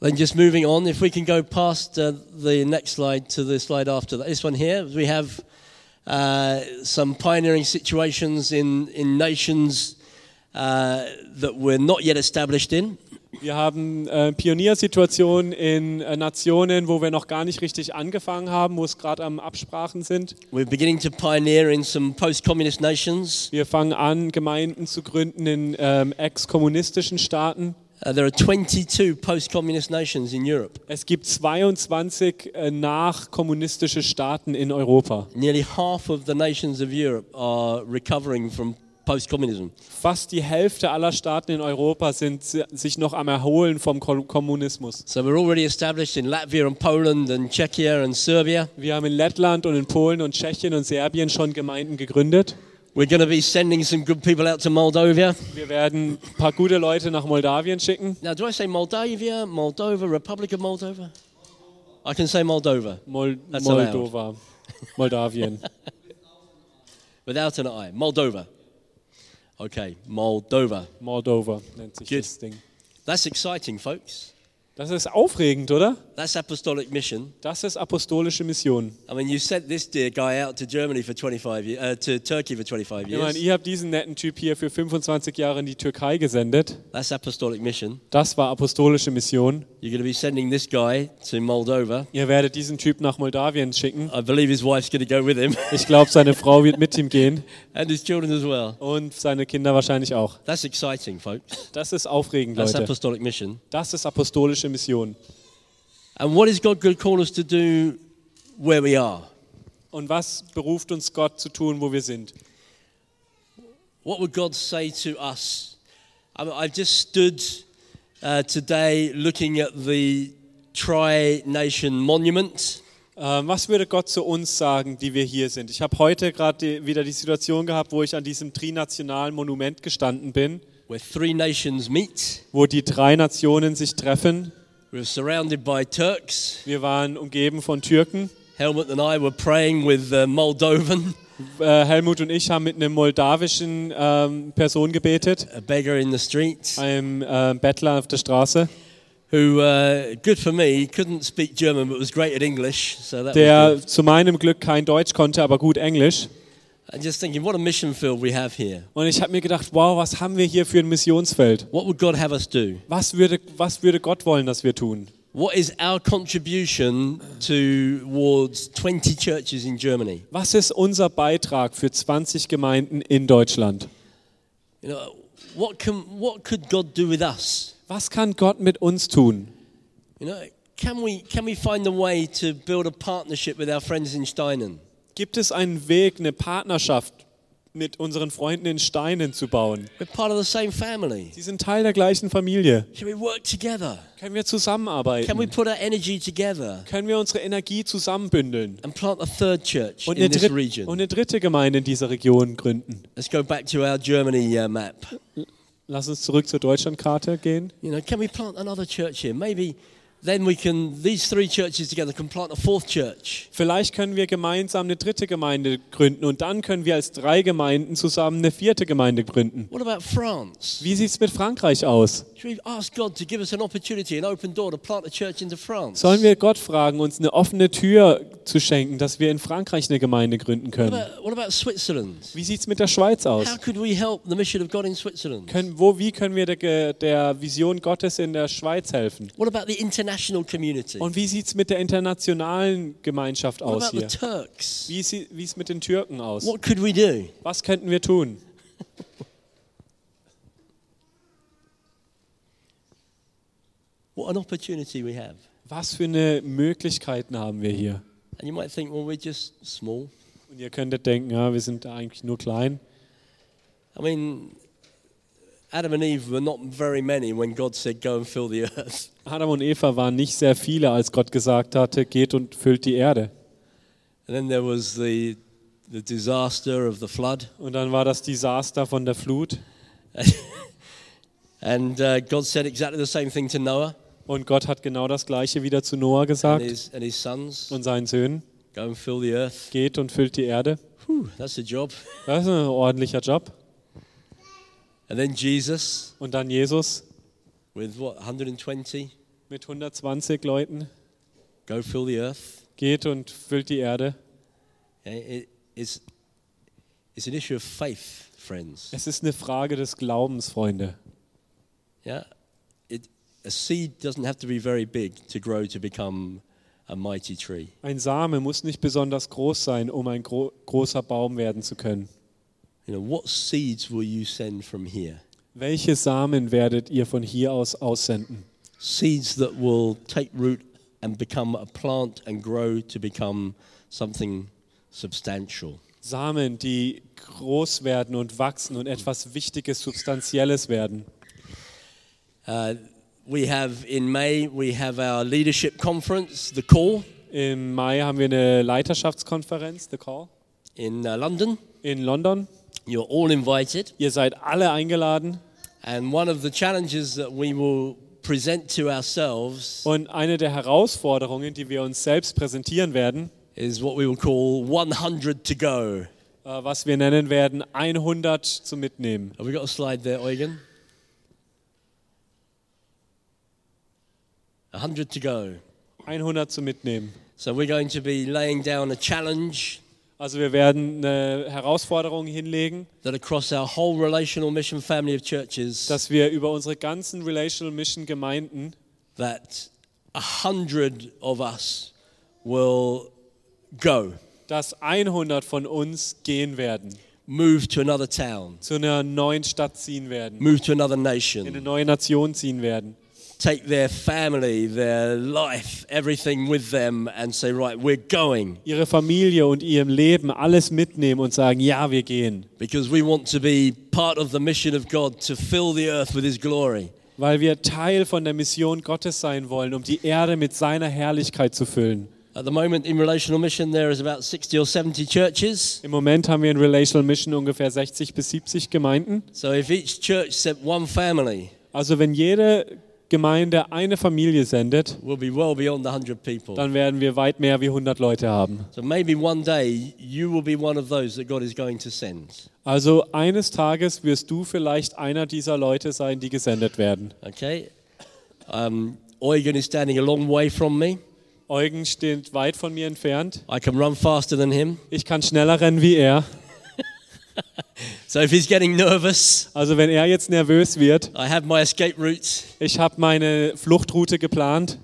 Speaker 1: Then just moving on, if we can go past uh, the next slide to the slide after that. This one here, we have uh, some pioneering situations in, in nations uh, that we're not yet established in.
Speaker 2: Wir haben äh, Pioniersituationen in äh, Nationen, wo wir noch gar nicht richtig angefangen haben, wo es gerade am Absprachen sind.
Speaker 1: We're beginning to pioneer in some post-communist nations.
Speaker 2: Wir fangen an, Gemeinden zu gründen in ähm, ex-kommunistischen Staaten.
Speaker 1: Uh, there are twenty-two post-communist nations in Europe.
Speaker 2: Es gibt zweiundzwanzig äh, nachkommunistische Staaten in Europa.
Speaker 1: Nearly half of the nations of Europe are recovering from post-communism.
Speaker 2: Fast die Hälfte aller Staaten in Europa sind si- sich noch am Erholen vom Ko- Kommunismus.
Speaker 1: So we're already established in Latvia and Poland and Czechia and Serbia.
Speaker 2: Wir haben in Lettland und in Polen und Tschechien und Serbien schon Gemeinden gegründet.
Speaker 1: We're going to be sending some good people out to Moldova.
Speaker 2: Wir werden ein paar gute Leute nach Moldawien schicken.
Speaker 1: Now, do I say Moldavia, Moldova, Republic of Moldova? I can say Moldova
Speaker 2: Mol-
Speaker 1: That's allowed.
Speaker 2: Moldova, Moldawien.
Speaker 1: without an I. Moldova. Okay, Moldova.
Speaker 2: Moldova nennt sich
Speaker 1: Good.
Speaker 2: das Ding.
Speaker 1: That's exciting, folks.
Speaker 2: Das ist aufregend, oder?
Speaker 1: That's apostolic mission.
Speaker 2: Das ist apostolische Mission.
Speaker 1: I mean, you sent this dear guy out to Germany for twenty-five years, uh, to Turkey for twenty-five
Speaker 2: Ich meine,
Speaker 1: years.
Speaker 2: ihr habt diesen netten Typ hier für fünfundzwanzig Jahre in die Türkei gesendet.
Speaker 1: That's apostolic mission.
Speaker 2: Das war apostolische Mission.
Speaker 1: You're going to be sending this guy to Moldova.
Speaker 2: Ihr werdet diesen Typ nach Moldawien schicken.
Speaker 1: I believe his wife's going to go with him
Speaker 2: Ich glaube, seine Frau wird mit ihm gehen
Speaker 1: and his children as well.
Speaker 2: und seine Kinder wahrscheinlich auch.
Speaker 1: That's exciting, folks.
Speaker 2: Das ist aufregend,
Speaker 1: That's
Speaker 2: Leute.
Speaker 1: apostolic mission.
Speaker 2: Das ist apostolische Mission.
Speaker 1: And what is God going to call us to do where we are?
Speaker 2: Und was beruft uns Gott zu tun, wo wir sind?
Speaker 1: What would God say to us? I mean, I've just stood uh, today looking at the Tri-Nation Monument.
Speaker 2: Ähm, was würde Gott zu uns sagen, die wir hier sind? Ich habe heute gerade wieder die Situation gehabt, wo ich an diesem trinationalen Monument gestanden bin,
Speaker 1: Where three nations meet.
Speaker 2: wo die drei Nationen sich treffen.
Speaker 1: We're surrounded by Turks.
Speaker 2: Wir waren umgeben von Türken.
Speaker 1: Helmut and I were praying with uh, Moldovan,
Speaker 2: Äh, Helmut und ich haben mit einem moldawischen ähm, Person gebetet,
Speaker 1: a beggar in the street,
Speaker 2: einem äh, Bettler auf der Straße,
Speaker 1: who, uh, good for me, couldn't speak German but was great at English. So that was
Speaker 2: der
Speaker 1: good.
Speaker 2: zu meinem Glück kein Deutsch konnte, aber gut Englisch.
Speaker 1: I'm just thinking, what a mission field we have here.
Speaker 2: Und ich habe mir gedacht, wow, was haben wir hier für ein Missionsfeld?
Speaker 1: What would God have us do?
Speaker 2: Was würde, was würde Gott wollen, dass wir tun?
Speaker 1: What is our contribution towards twenty churches in Germany?
Speaker 2: Was ist unser Beitrag für zwanzig Gemeinden in Deutschland?
Speaker 1: You know, what can what could God do with us?
Speaker 2: Was kann Gott mit uns tun?
Speaker 1: You know, can we can we find a way to build a partnership with our friends in Steinen?
Speaker 2: Gibt es einen Weg, eine Partnerschaft mit unseren Freunden in Steinen zu bauen?
Speaker 1: We're part of the same family.
Speaker 2: Sie sind Teil der gleichen Familie.
Speaker 1: Can we work together?
Speaker 2: Können wir
Speaker 1: Can we
Speaker 2: zusammenarbeiten?
Speaker 1: put our energy together
Speaker 2: Können wir unsere Energie zusammenbündeln
Speaker 1: and plant a third church
Speaker 2: und
Speaker 1: in
Speaker 2: eine,
Speaker 1: this
Speaker 2: dritt,
Speaker 1: region?
Speaker 2: und eine dritte Gemeinde in dieser Region gründen?
Speaker 1: Let's go back to our Germany uh, map.
Speaker 2: Lass uns zurück zur Deutschlandkarte gehen.
Speaker 1: You know, can we plant another church here? Maybe then we can, these three churches together can plant a fourth church.
Speaker 2: Vielleicht können wir gemeinsam eine dritte Gemeinde gründen und dann können wir als drei Gemeinden zusammen eine vierte Gemeinde gründen.
Speaker 1: What about France?
Speaker 2: Wie sieht es mit Frankreich aus?
Speaker 1: Should we ask God to give us an opportunity, an open door to plant a church into France?
Speaker 2: Sollen wir Gott fragen, uns eine offene Tür zu schenken, dass wir in Frankreich eine Gemeinde gründen
Speaker 1: What
Speaker 2: können?
Speaker 1: about, what about Switzerland?
Speaker 2: Wie sieht es mit der Schweiz aus?
Speaker 1: How could we help the mission of God in Switzerland?
Speaker 2: Können, wo, wie können wir der, der Vision Gottes in der Schweiz helfen?
Speaker 1: What about the international community?
Speaker 2: Und wie sieht es mit der internationalen Gemeinschaft
Speaker 1: What
Speaker 2: aus
Speaker 1: about
Speaker 2: hier?
Speaker 1: the Turks?
Speaker 2: Wie sieht es mit den Türken aus?
Speaker 1: What could we do?
Speaker 2: Was könnten wir tun?
Speaker 1: What an opportunity we have.
Speaker 2: Was für eine Möglichkeiten haben wir hier?
Speaker 1: And you might think, well, we're just small.
Speaker 2: Und ihr könntet denken, ja, wir sind da eigentlich nur klein.
Speaker 1: I mean, Adam and Eve were not very many when God said, go and fill the earth.
Speaker 2: Adam und Eva waren nicht sehr viele, als Gott gesagt hatte, geht und füllt die Erde.
Speaker 1: And then there was the, the disaster of the flood.
Speaker 2: Und dann war das Desaster von der Flut.
Speaker 1: And uh, God said exactly the same thing to Noah
Speaker 2: Und Gott hat genau das Gleiche wieder zu Noah
Speaker 1: and
Speaker 2: gesagt
Speaker 1: his, and his sons.
Speaker 2: und seinen Söhnen.
Speaker 1: Go and fill the earth.
Speaker 2: Geht und füllt die Erde.
Speaker 1: Whew, that's a job.
Speaker 2: Das ist ein ordentlicher Job.
Speaker 1: And then Jesus
Speaker 2: Und dann Jesus
Speaker 1: with what, one hundred twenty?
Speaker 2: mit hundertzwanzig Leuten.
Speaker 1: Go fill the earth.
Speaker 2: Geht und füllt die Erde.
Speaker 1: It, it's, it's an issue of faith, friends.
Speaker 2: Es ist eine Frage des Glaubens, Freunde.
Speaker 1: Yeah, it, a seed doesn't have to be very big to grow to become a mighty tree.
Speaker 2: Ein Same muss nicht besonders groß sein, um ein gro- großer Baum werden zu können.
Speaker 1: You know, what seeds will you send from here?
Speaker 2: Welche Samen werdet ihr von hier aus aussenden?
Speaker 1: Seeds that will take root and become a plant and grow to become something substantial.
Speaker 2: Samen, die groß werden und wachsen und etwas Wichtiges, Substanzielles werden.
Speaker 1: Uh, we have in May we have our leadership conference, the Call,
Speaker 2: Im Mai haben wir eine Leiterschaftskonferenz, The Call,
Speaker 1: in uh, London.
Speaker 2: in London.
Speaker 1: You're all invited,
Speaker 2: Ihr seid alle eingeladen.
Speaker 1: and one of the challenges that we will present to ourselves
Speaker 2: Und eine der Herausforderungen, die wir uns selbst präsentieren werden,
Speaker 1: is what we will call one hundred to go.
Speaker 2: äh, was wir nennen werden, hundert zu mitnehmen.
Speaker 1: Have we got a slide there, Eugen? one hundred to go.
Speaker 2: hundert zu mitnehmen.
Speaker 1: So we're going to be laying down a challenge
Speaker 2: Also wir werden eine Herausforderung hinlegen,
Speaker 1: that across our whole relational mission family of churches,
Speaker 2: dass wir über unsere ganzen Relational Mission Gemeinden,
Speaker 1: that a hundred of us will go,
Speaker 2: dass hundert von uns gehen werden,
Speaker 1: move to another town,
Speaker 2: zu einer neuen Stadt ziehen werden,
Speaker 1: move to another
Speaker 2: in eine
Speaker 1: nation,
Speaker 2: neue Nation ziehen werden,
Speaker 1: take their family, their life, everything with them and say, right, we're going
Speaker 2: ihre Familie und ihrem Leben alles mitnehmen und sagen, ja, wir gehen.
Speaker 1: because we want to be part of the mission of God to fill the earth with His glory.
Speaker 2: Weil wir Teil von der Mission Gottes sein wollen, um die Erde mit seiner Herrlichkeit zu füllen.
Speaker 1: At the moment in relational mission there is about sixty or seventy churches.
Speaker 2: Im Moment haben wir in Relational Mission ungefähr sechzig bis siebzig Gemeinden.
Speaker 1: So if each church sent one family,
Speaker 2: Also wenn jede Gemeinde eine Familie sendet,
Speaker 1: we'll be well beyond the one hundred people.
Speaker 2: dann werden wir weit mehr wie hundert Leute haben.
Speaker 1: So maybe one day you will be one of those that God is going to send.
Speaker 2: Also eines Tages wirst du vielleicht einer dieser Leute sein, die gesendet werden.
Speaker 1: Okay? Um, Eugen is standing a long way from me.
Speaker 2: Eugen steht weit von mir entfernt.
Speaker 1: I can run faster than him.
Speaker 2: Ich kann schneller rennen wie er.
Speaker 1: So if he's getting nervous,
Speaker 2: Also wenn er jetzt nervös wird,
Speaker 1: I have my escape routes.
Speaker 2: ich habe meine Fluchtroute geplant.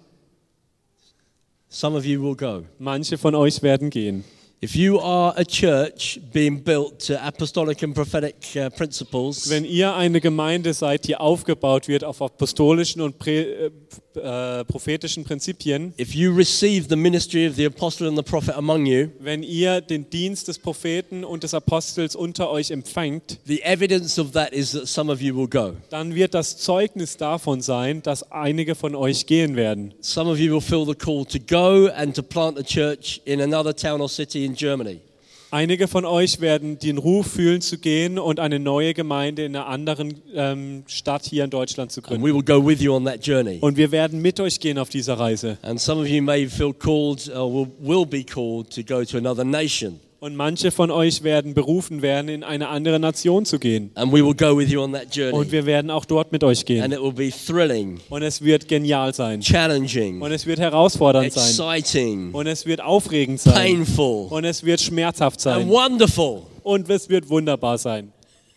Speaker 1: Some of you will go.
Speaker 2: Manche von euch werden gehen.
Speaker 1: If you are a church being built to apostolic and prophetic uh, principles,
Speaker 2: Wenn ihr eine Gemeinde seid, die aufgebaut wird auf apostolischen und prä, äh, prophetischen Prinzipien,
Speaker 1: if you receive the ministry of the apostle and the prophet among you,
Speaker 2: wenn ihr den Dienst des Propheten und des Apostels unter euch empfangt,
Speaker 1: the evidence of that is that some of you will go.
Speaker 2: dann wird das Zeugnis davon sein, dass einige von euch gehen werden.
Speaker 1: Some of you will feel the call to go and to plant a church in another town or city in Germany.
Speaker 2: Einige von euch werden den Ruf fühlen zu gehen und eine neue Gemeinde in einer anderen ähm, Stadt hier in Deutschland zu
Speaker 1: And
Speaker 2: gründen.
Speaker 1: we will go with you on that journey.
Speaker 2: Und wir werden mit euch gehen auf dieser Reise.
Speaker 1: And some of you may feel called or will, will be called to go to another nation.
Speaker 2: Und manche von euch werden berufen werden, in eine andere Nation zu gehen.
Speaker 1: And we will go with you on that
Speaker 2: Und
Speaker 1: journey.
Speaker 2: wir werden auch dort mit euch
Speaker 1: And
Speaker 2: gehen.
Speaker 1: it will be thrilling,
Speaker 2: Und es wird genial sein.
Speaker 1: challenging,
Speaker 2: Und es wird herausfordernd sein.
Speaker 1: exciting,
Speaker 2: Und es wird aufregend sein.
Speaker 1: painful,
Speaker 2: Und es wird schmerzhaft
Speaker 1: and
Speaker 2: sein.
Speaker 1: wonderful.
Speaker 2: Und es wird wunderbar sein.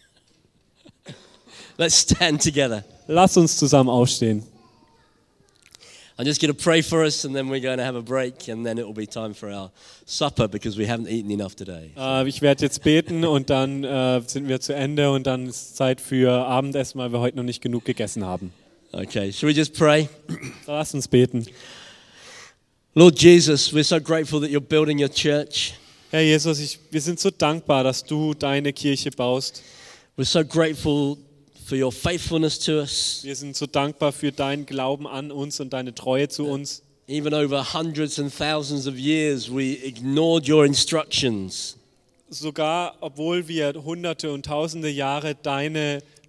Speaker 1: Let's stand together.
Speaker 2: Lasst uns zusammen aufstehen.
Speaker 1: I'm just going to pray for us and then we're going to have a break and then it will be time for our supper because we haven't eaten enough today.
Speaker 2: Äh, ich werde jetzt beten und dann äh, sind wir zu Ende und dann ist Zeit für Abendessen, weil wir heute noch nicht genug gegessen haben.
Speaker 1: Okay, shall we just pray?
Speaker 2: Lasst uns beten.
Speaker 1: Lord Jesus, we're so grateful that you're building your church.
Speaker 2: Herr Jesus, ich, wir sind so dankbar, dass du deine Kirche baust.
Speaker 1: We're so grateful for your faithfulness to us.
Speaker 2: Wir sind so dankbar für deinen Glauben an uns und deine Treue zu uns.
Speaker 1: Even over hundreds and thousands of years, we ignored your instructions.
Speaker 2: Sogar obwohl wir hunderte und tausende Jahre deine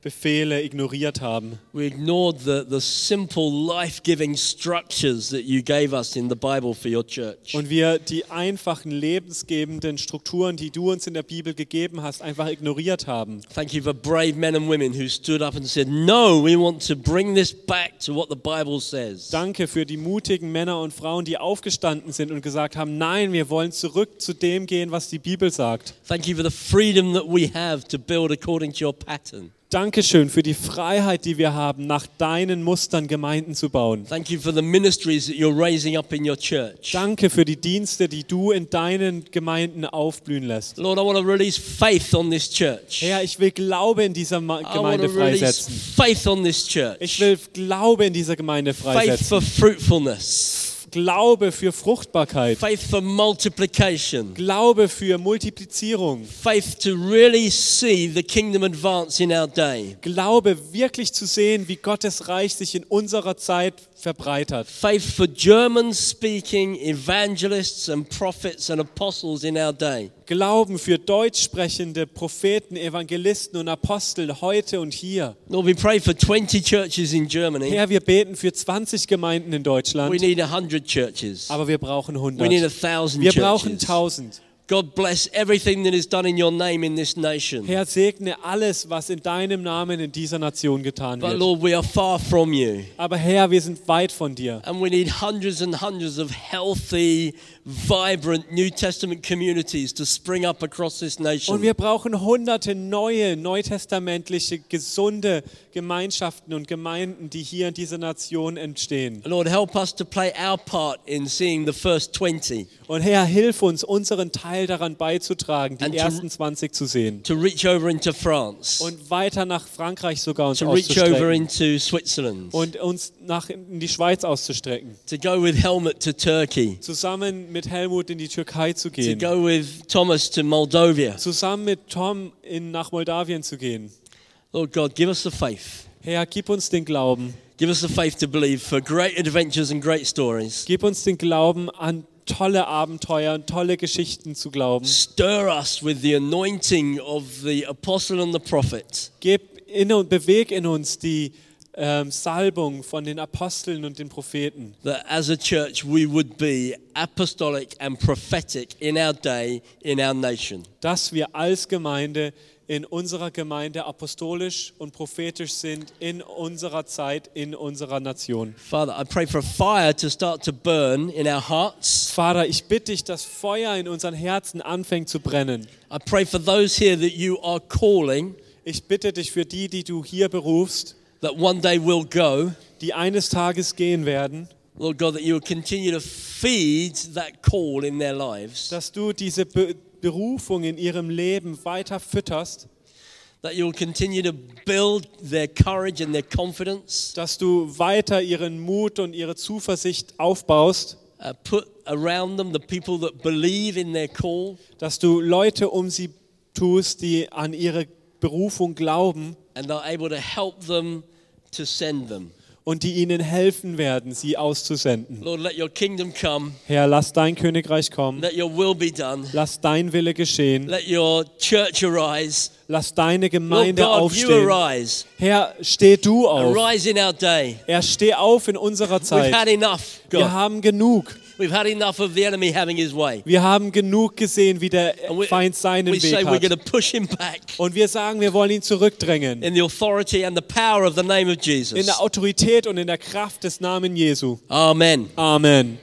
Speaker 2: Befehle ignoriert haben.
Speaker 1: We ignored the, the simple life-giving structures that you gave us in the Bible for your church.
Speaker 2: Und wir die einfachen, lebensgebenden Strukturen, die du uns in der Bibel gegeben hast, einfach ignoriert haben.
Speaker 1: Thank you for brave men and women who stood up and said, no, we want to bring this back to what the Bible says.
Speaker 2: Danke für die mutigen Männer und Frauen, die aufgestanden sind und gesagt haben, nein, wir wollen zurück zu dem gehen, was die Bibel sagt.
Speaker 1: Thank you for the freedom that we have to build according to your pattern.
Speaker 2: Dankeschön für die Freiheit, die wir haben, nach deinen Mustern Gemeinden zu bauen.
Speaker 1: Thank you for the ministries that you're raising up in your church.
Speaker 2: Danke für die Dienste, die du in deinen Gemeinden aufblühen lässt.
Speaker 1: Lord, I want to release faith on this church.
Speaker 2: Herr, ich will Glaube in dieser Ma-
Speaker 1: I want
Speaker 2: Gemeinde
Speaker 1: to release
Speaker 2: freisetzen.
Speaker 1: faith on this church.
Speaker 2: Ich will Glaube in dieser Gemeinde
Speaker 1: Faith
Speaker 2: freisetzen.
Speaker 1: for fruitfulness.
Speaker 2: Glaube für Fruchtbarkeit.
Speaker 1: Faith for multiplication.
Speaker 2: Glaube für Multiplizierung.
Speaker 1: Faith to really see the kingdom advance in our day.
Speaker 2: Glaube wirklich zu sehen, wie Gottes Reich sich in unserer Zeit verbreitert.
Speaker 1: Faith for German-speaking evangelists and prophets and apostles in our day.
Speaker 2: Glauben für deutsch sprechende Propheten, Evangelisten und Apostel heute und hier.
Speaker 1: Lord, we pray for twenty churches in Germany.
Speaker 2: Herr, wir beten für zwanzig Gemeinden in
Speaker 1: We
Speaker 2: Deutschland,
Speaker 1: need one hundred churches.
Speaker 2: aber wir brauchen
Speaker 1: We need a
Speaker 2: hundert.
Speaker 1: thousand
Speaker 2: Wir brauchen
Speaker 1: churches.
Speaker 2: tausend.
Speaker 1: God bless everything that is done in your name in this nation.
Speaker 2: Herr, segne alles, was in deinem Namen in dieser Nation getan
Speaker 1: But
Speaker 2: wird.
Speaker 1: Lord, we are far from you.
Speaker 2: Aber Herr, wir sind weit von dir.
Speaker 1: And we need hundreds and hundreds of healthy, vibrant New Testament communities to spring up across this
Speaker 2: Und
Speaker 1: nation.
Speaker 2: wir brauchen hunderte neue, neutestamentliche, gesunde Gemeinschaften und Gemeinden, die hier in dieser Nation entstehen.
Speaker 1: Lord, help us to play our part in seeing the first twenty,
Speaker 2: Und Herr, hilf uns, unseren Teil daran beizutragen,
Speaker 1: And
Speaker 2: die
Speaker 1: to-
Speaker 2: ersten zwanzig zu sehen.
Speaker 1: to reach over into France,
Speaker 2: Und weiter nach Frankreich sogar uns
Speaker 1: to reach over
Speaker 2: auszustrecken.
Speaker 1: into Switzerland,
Speaker 2: Und uns nach in die Schweiz auszustrecken.
Speaker 1: to go with Helmut to Turkey,
Speaker 2: Zusammen mit Helmut in die Türkei zu
Speaker 1: to
Speaker 2: gehen.
Speaker 1: go with Thomas to Moldova.
Speaker 2: Zusammen mit Tom in, nach Moldawien zu gehen.
Speaker 1: Lord God, give us the faith.
Speaker 2: Herr, gib uns den Glauben.
Speaker 1: Give us the faith to believe for great adventures and great stories.
Speaker 2: Gib uns den Glauben, an tolle Abenteuer und tolle Geschichten zu glauben.
Speaker 1: Stir us with the anointing of the apostle and the prophet.
Speaker 2: Gib in und beweg in uns die ähm, Salbung von den Aposteln und den Propheten,
Speaker 1: That as a church we would be apostolic and prophetic in our day, in our nation.
Speaker 2: dass wir als Gemeinde in unserer Gemeinde apostolisch und prophetisch sind, in unserer Zeit, in unserer Nation.
Speaker 1: Father, I pray for a fire to start to burn in our hearts.
Speaker 2: Vater, ich bitte dich, dass Feuer in unseren Herzen anfängt zu brennen.
Speaker 1: I pray for those here that you are calling,
Speaker 2: Ich bitte dich für die, die du hier berufst,
Speaker 1: that one day will go.
Speaker 2: die eines Tages gehen werden,
Speaker 1: Lord God, that you will continue to feed that call in their lives.
Speaker 2: dass du diese Be- Berufung in ihrem Leben weiter fütterst,
Speaker 1: That you will continue to build their courage and their confidence.
Speaker 2: dass du weiter ihren Mut und ihre Zuversicht aufbaust,
Speaker 1: Uh, put around them the people that believe in their call.
Speaker 2: dass du Leute um sie tust, die an ihre Berufung glauben
Speaker 1: And are able to help them to send them.
Speaker 2: und die ihnen helfen werden, sie auszusenden.
Speaker 1: Lord, let your kingdom come.
Speaker 2: Herr, lass dein Königreich kommen,
Speaker 1: Let your will be done.
Speaker 2: lass dein Wille geschehen,
Speaker 1: Let your church arise.
Speaker 2: lass deine
Speaker 1: Lord
Speaker 2: Gemeinde
Speaker 1: God, you
Speaker 2: aufstehen.
Speaker 1: arise.
Speaker 2: Herr, steh du auf.
Speaker 1: Arise in our day.
Speaker 2: Er steh auf in unserer
Speaker 1: We've had
Speaker 2: Zeit.
Speaker 1: enough,
Speaker 2: Wir
Speaker 1: God.
Speaker 2: haben genug.
Speaker 1: We've had enough of the enemy having his way.
Speaker 2: Wir haben genug gesehen, wie der
Speaker 1: And we,
Speaker 2: Feind seinen
Speaker 1: we say
Speaker 2: Weg
Speaker 1: we're going
Speaker 2: hat.
Speaker 1: to push him back
Speaker 2: Und wir sagen, wir wollen ihn zurückdrängen.
Speaker 1: in the authority and the power of the name of
Speaker 2: In
Speaker 1: Jesus.
Speaker 2: der Autorität und in der Kraft des Namens Jesu.
Speaker 1: Amen.
Speaker 2: Amen.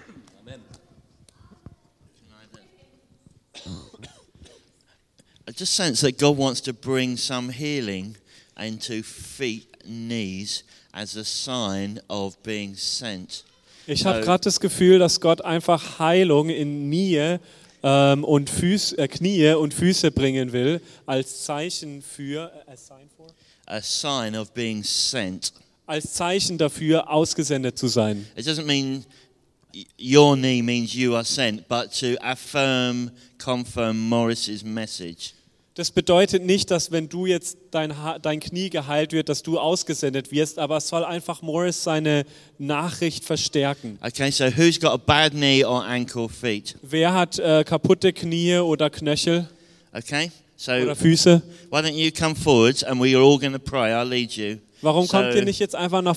Speaker 3: I just sense that God wants to bring some healing into feet, knees, as a sign of being sent.
Speaker 2: Ich habe
Speaker 3: So-
Speaker 2: gerade das Gefühl, dass Gott einfach Heilung in Knie ähm, und Füß, äh, Knie und Füße bringen will, als Zeichen für, äh, as sign for?
Speaker 3: A sign of being sent.
Speaker 2: als Zeichen dafür, ausgesendet zu sein.
Speaker 3: It doesn't mean y- your knee means you are sent, but to affirm, confirm Morris's message.
Speaker 2: Das bedeutet nicht, dass wenn du jetzt dein, Ha- dein Knie geheilt wird, dass du ausgesendet wirst, aber es soll einfach Morris seine Nachricht verstärken.
Speaker 3: Okay, so who's got a bad knee or ankle feet?
Speaker 2: Wer hat äh, kaputte Knie oder Knöchel?
Speaker 3: Okay, So
Speaker 2: oder Füße.
Speaker 3: why don't you come forwards and we are all going to pray. I'll lead you.
Speaker 2: Warum
Speaker 3: So-
Speaker 2: kommt ihr nicht jetzt einfach nach